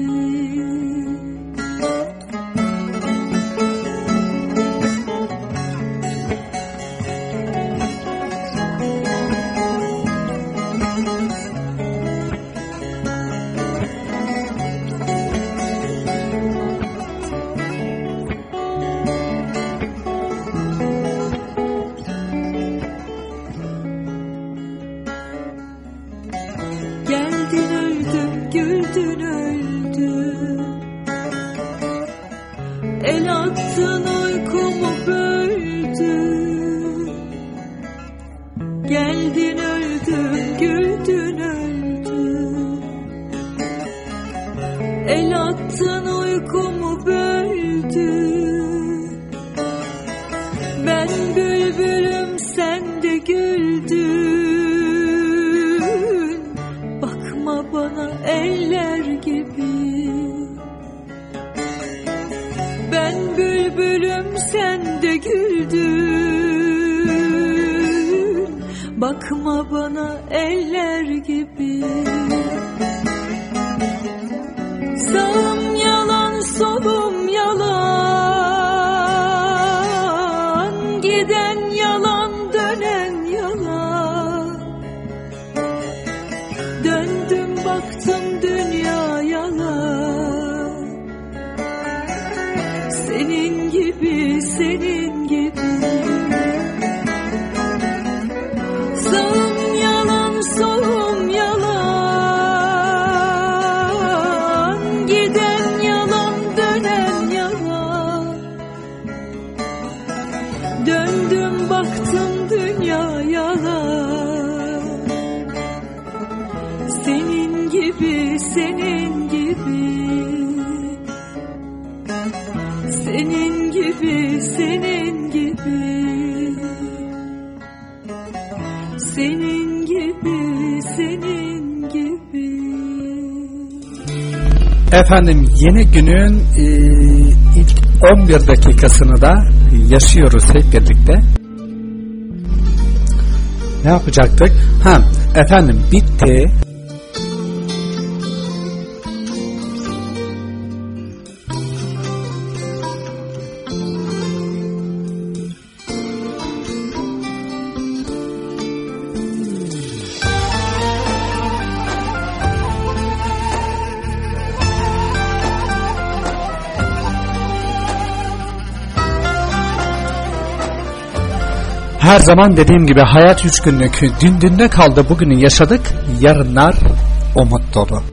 Geldin öldüm, güldün öldüm. El attın uykumu böldün. Geldin öldüm, güldün öldüm. El attın uykumu böldün. Ben bülbülüm, sen de güldün. Bakma bana eller gibi. Ben bülbülüm, sen de güldün. Bakma bana eller gibi. Sağım yalan, solum yalan. Giden yalan, dönen yalan. Döndüm baktım dünya yalan. Senin gibi, senin gibi. Sağım yalan, solum yalan. Giden yalan, dönen yalan. Döndüm baktım dünya yalan. Senin gibi, senin gibi. Senin gibi, senin gibi. Senin gibi, senin gibi. Efendim yeni günün e, ilk on bir dakikasını da yaşıyoruz hep birlikte. Ne yapacaktık? Ha, efendim bitti. Her zaman dediğim gibi hayat üç günlük. Dün dünde kaldı, bugünü yaşadık. Yarınlar umut dolu.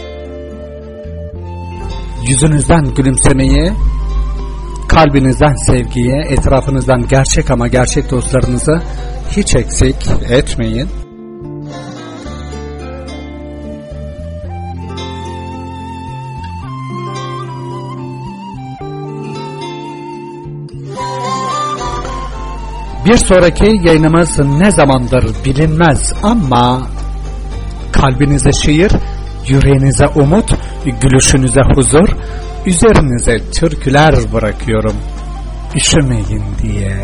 Yüzünüzden gülümsemeyi, kalbinizden sevgiyi, etrafınızdan gerçek ama gerçek dostlarınızı hiç eksik etmeyin. Bir sonraki yayınımız ne zamandır bilinmez ama kalbinize şiir, yüreğinize umut, gülüşünüze huzur, üzerinize türküler bırakıyorum. Üşümeyin diye.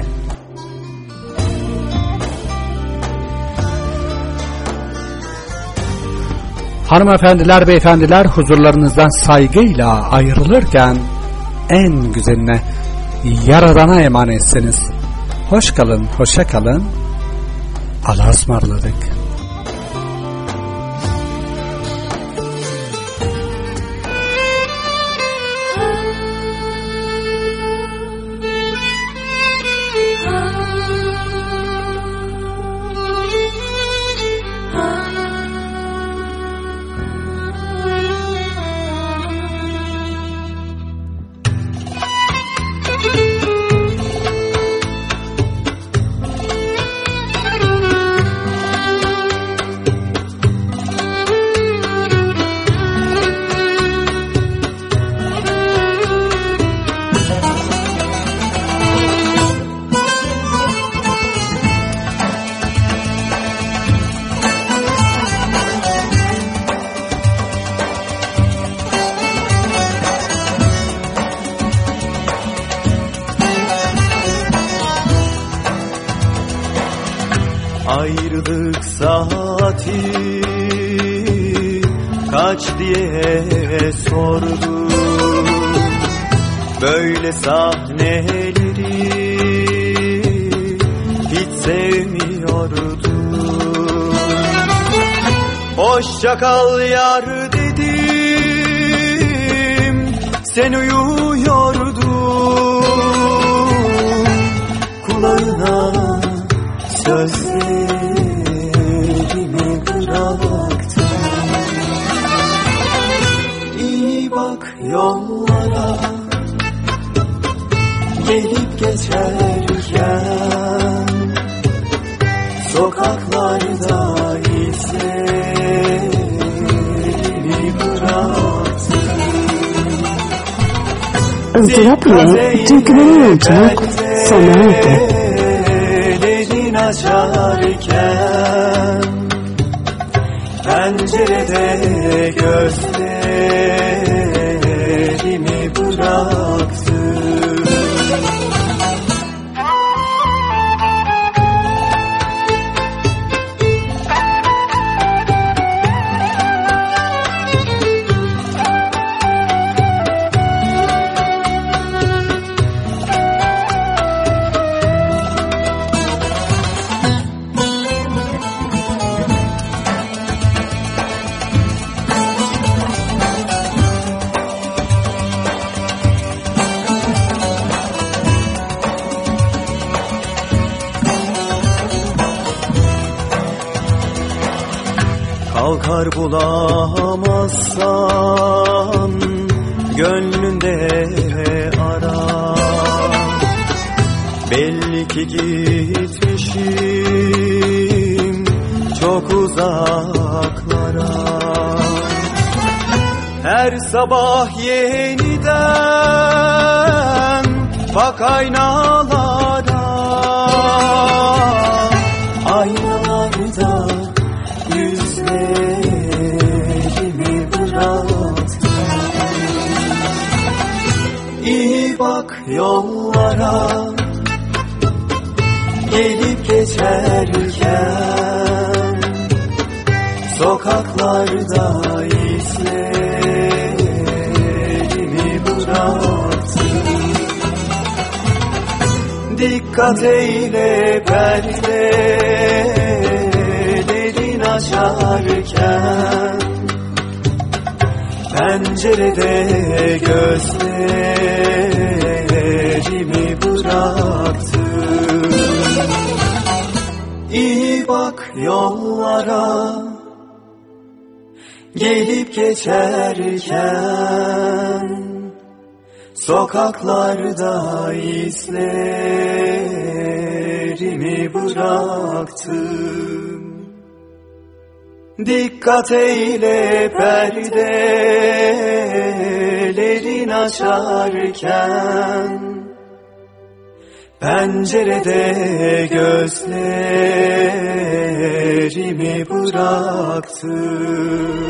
Hanımefendiler, beyefendiler, huzurlarınızdan saygıyla ayrılırken en güzeline, Yaradan'a emanetsiniz. Hoş kalın, hoşça kalın. Allah'a ısmarladık. Ayrılık saati kaç diye sordum. Böyle sahneleri hiç sevmiyordum. Hoşça kal yar dedim, sen uyuyordun. Kulağına sözlerimi bıraktım. İyi bak yollara, gelip geçerken sokaklarda izlerimi bıraktım. ızdırap ile türkülerin yolculuk sona erdi. Ellerin açarken pencerede gözlerimi bıraktım. Kalkar bulamazsan gönlünde ara. Belli ki gitmişim çok uzaklara. Her sabah yeniden bak aynalara. Aynalarda yüzlerimi bıraktım. İyi bak yollara, gelip geçerken sokaklarda izlerimi bıraktım. Dikkat eyle perdeleri açarken pencerede gözlerimi bıraktım. İyi bak yollara, gelip geçerken sokaklarda izlerimi bıraktım. Dikkat eyle perdelerin açarken pencerede gözlerimi bıraktım.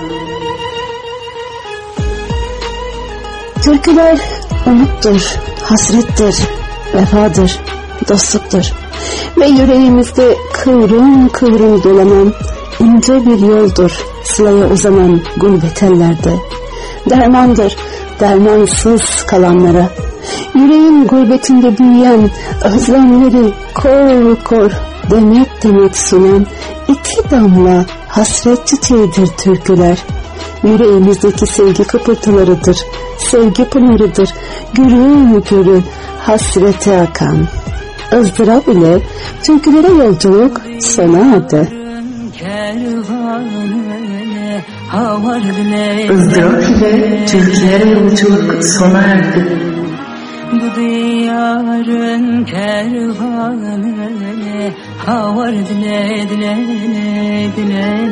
Türküler umuttur, hasrettir, vefadır, dostluktur. Ve yüreğimizde kıvrım kıvrım dolanan ince bir yoldur sılaya uzanan gurbet ellerde. Dermandır dermansız kalanlara. Yüreğin gurbetinde büyüyen özlemleri kor kor demet demet sunan iki damla hasret çiçeğidir türküler. Yüreğimizdeki sevgi kıpırtılarıdır, sevgi pınarıdır, gürül gürül hasrete akan. ızdırap ile türkülere yolculuk sona erdi. ızdırap ile türkülere yolculuk sona erdi. Bu diyarın kervanı havar dile dile dile.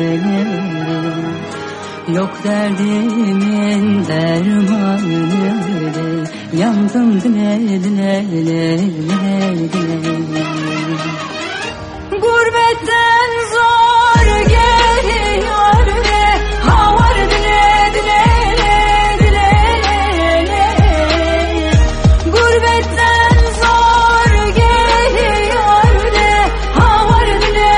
Yok derdimin dermanı, yandım dile dile dile dile. Gurbetten zor geliyor ve havar dile dile dile. Gurbetten zor geliyor ve havar dile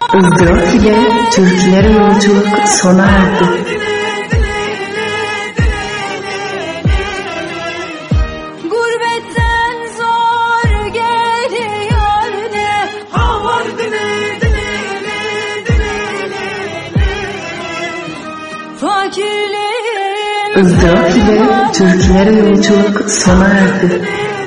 ızdırap ile türkülere yolculuk sona erdi. Gurbetten zor geliyor ne havar dile dile dile fakirliğin ızdırap ile türkülere yolculuk sona erdi.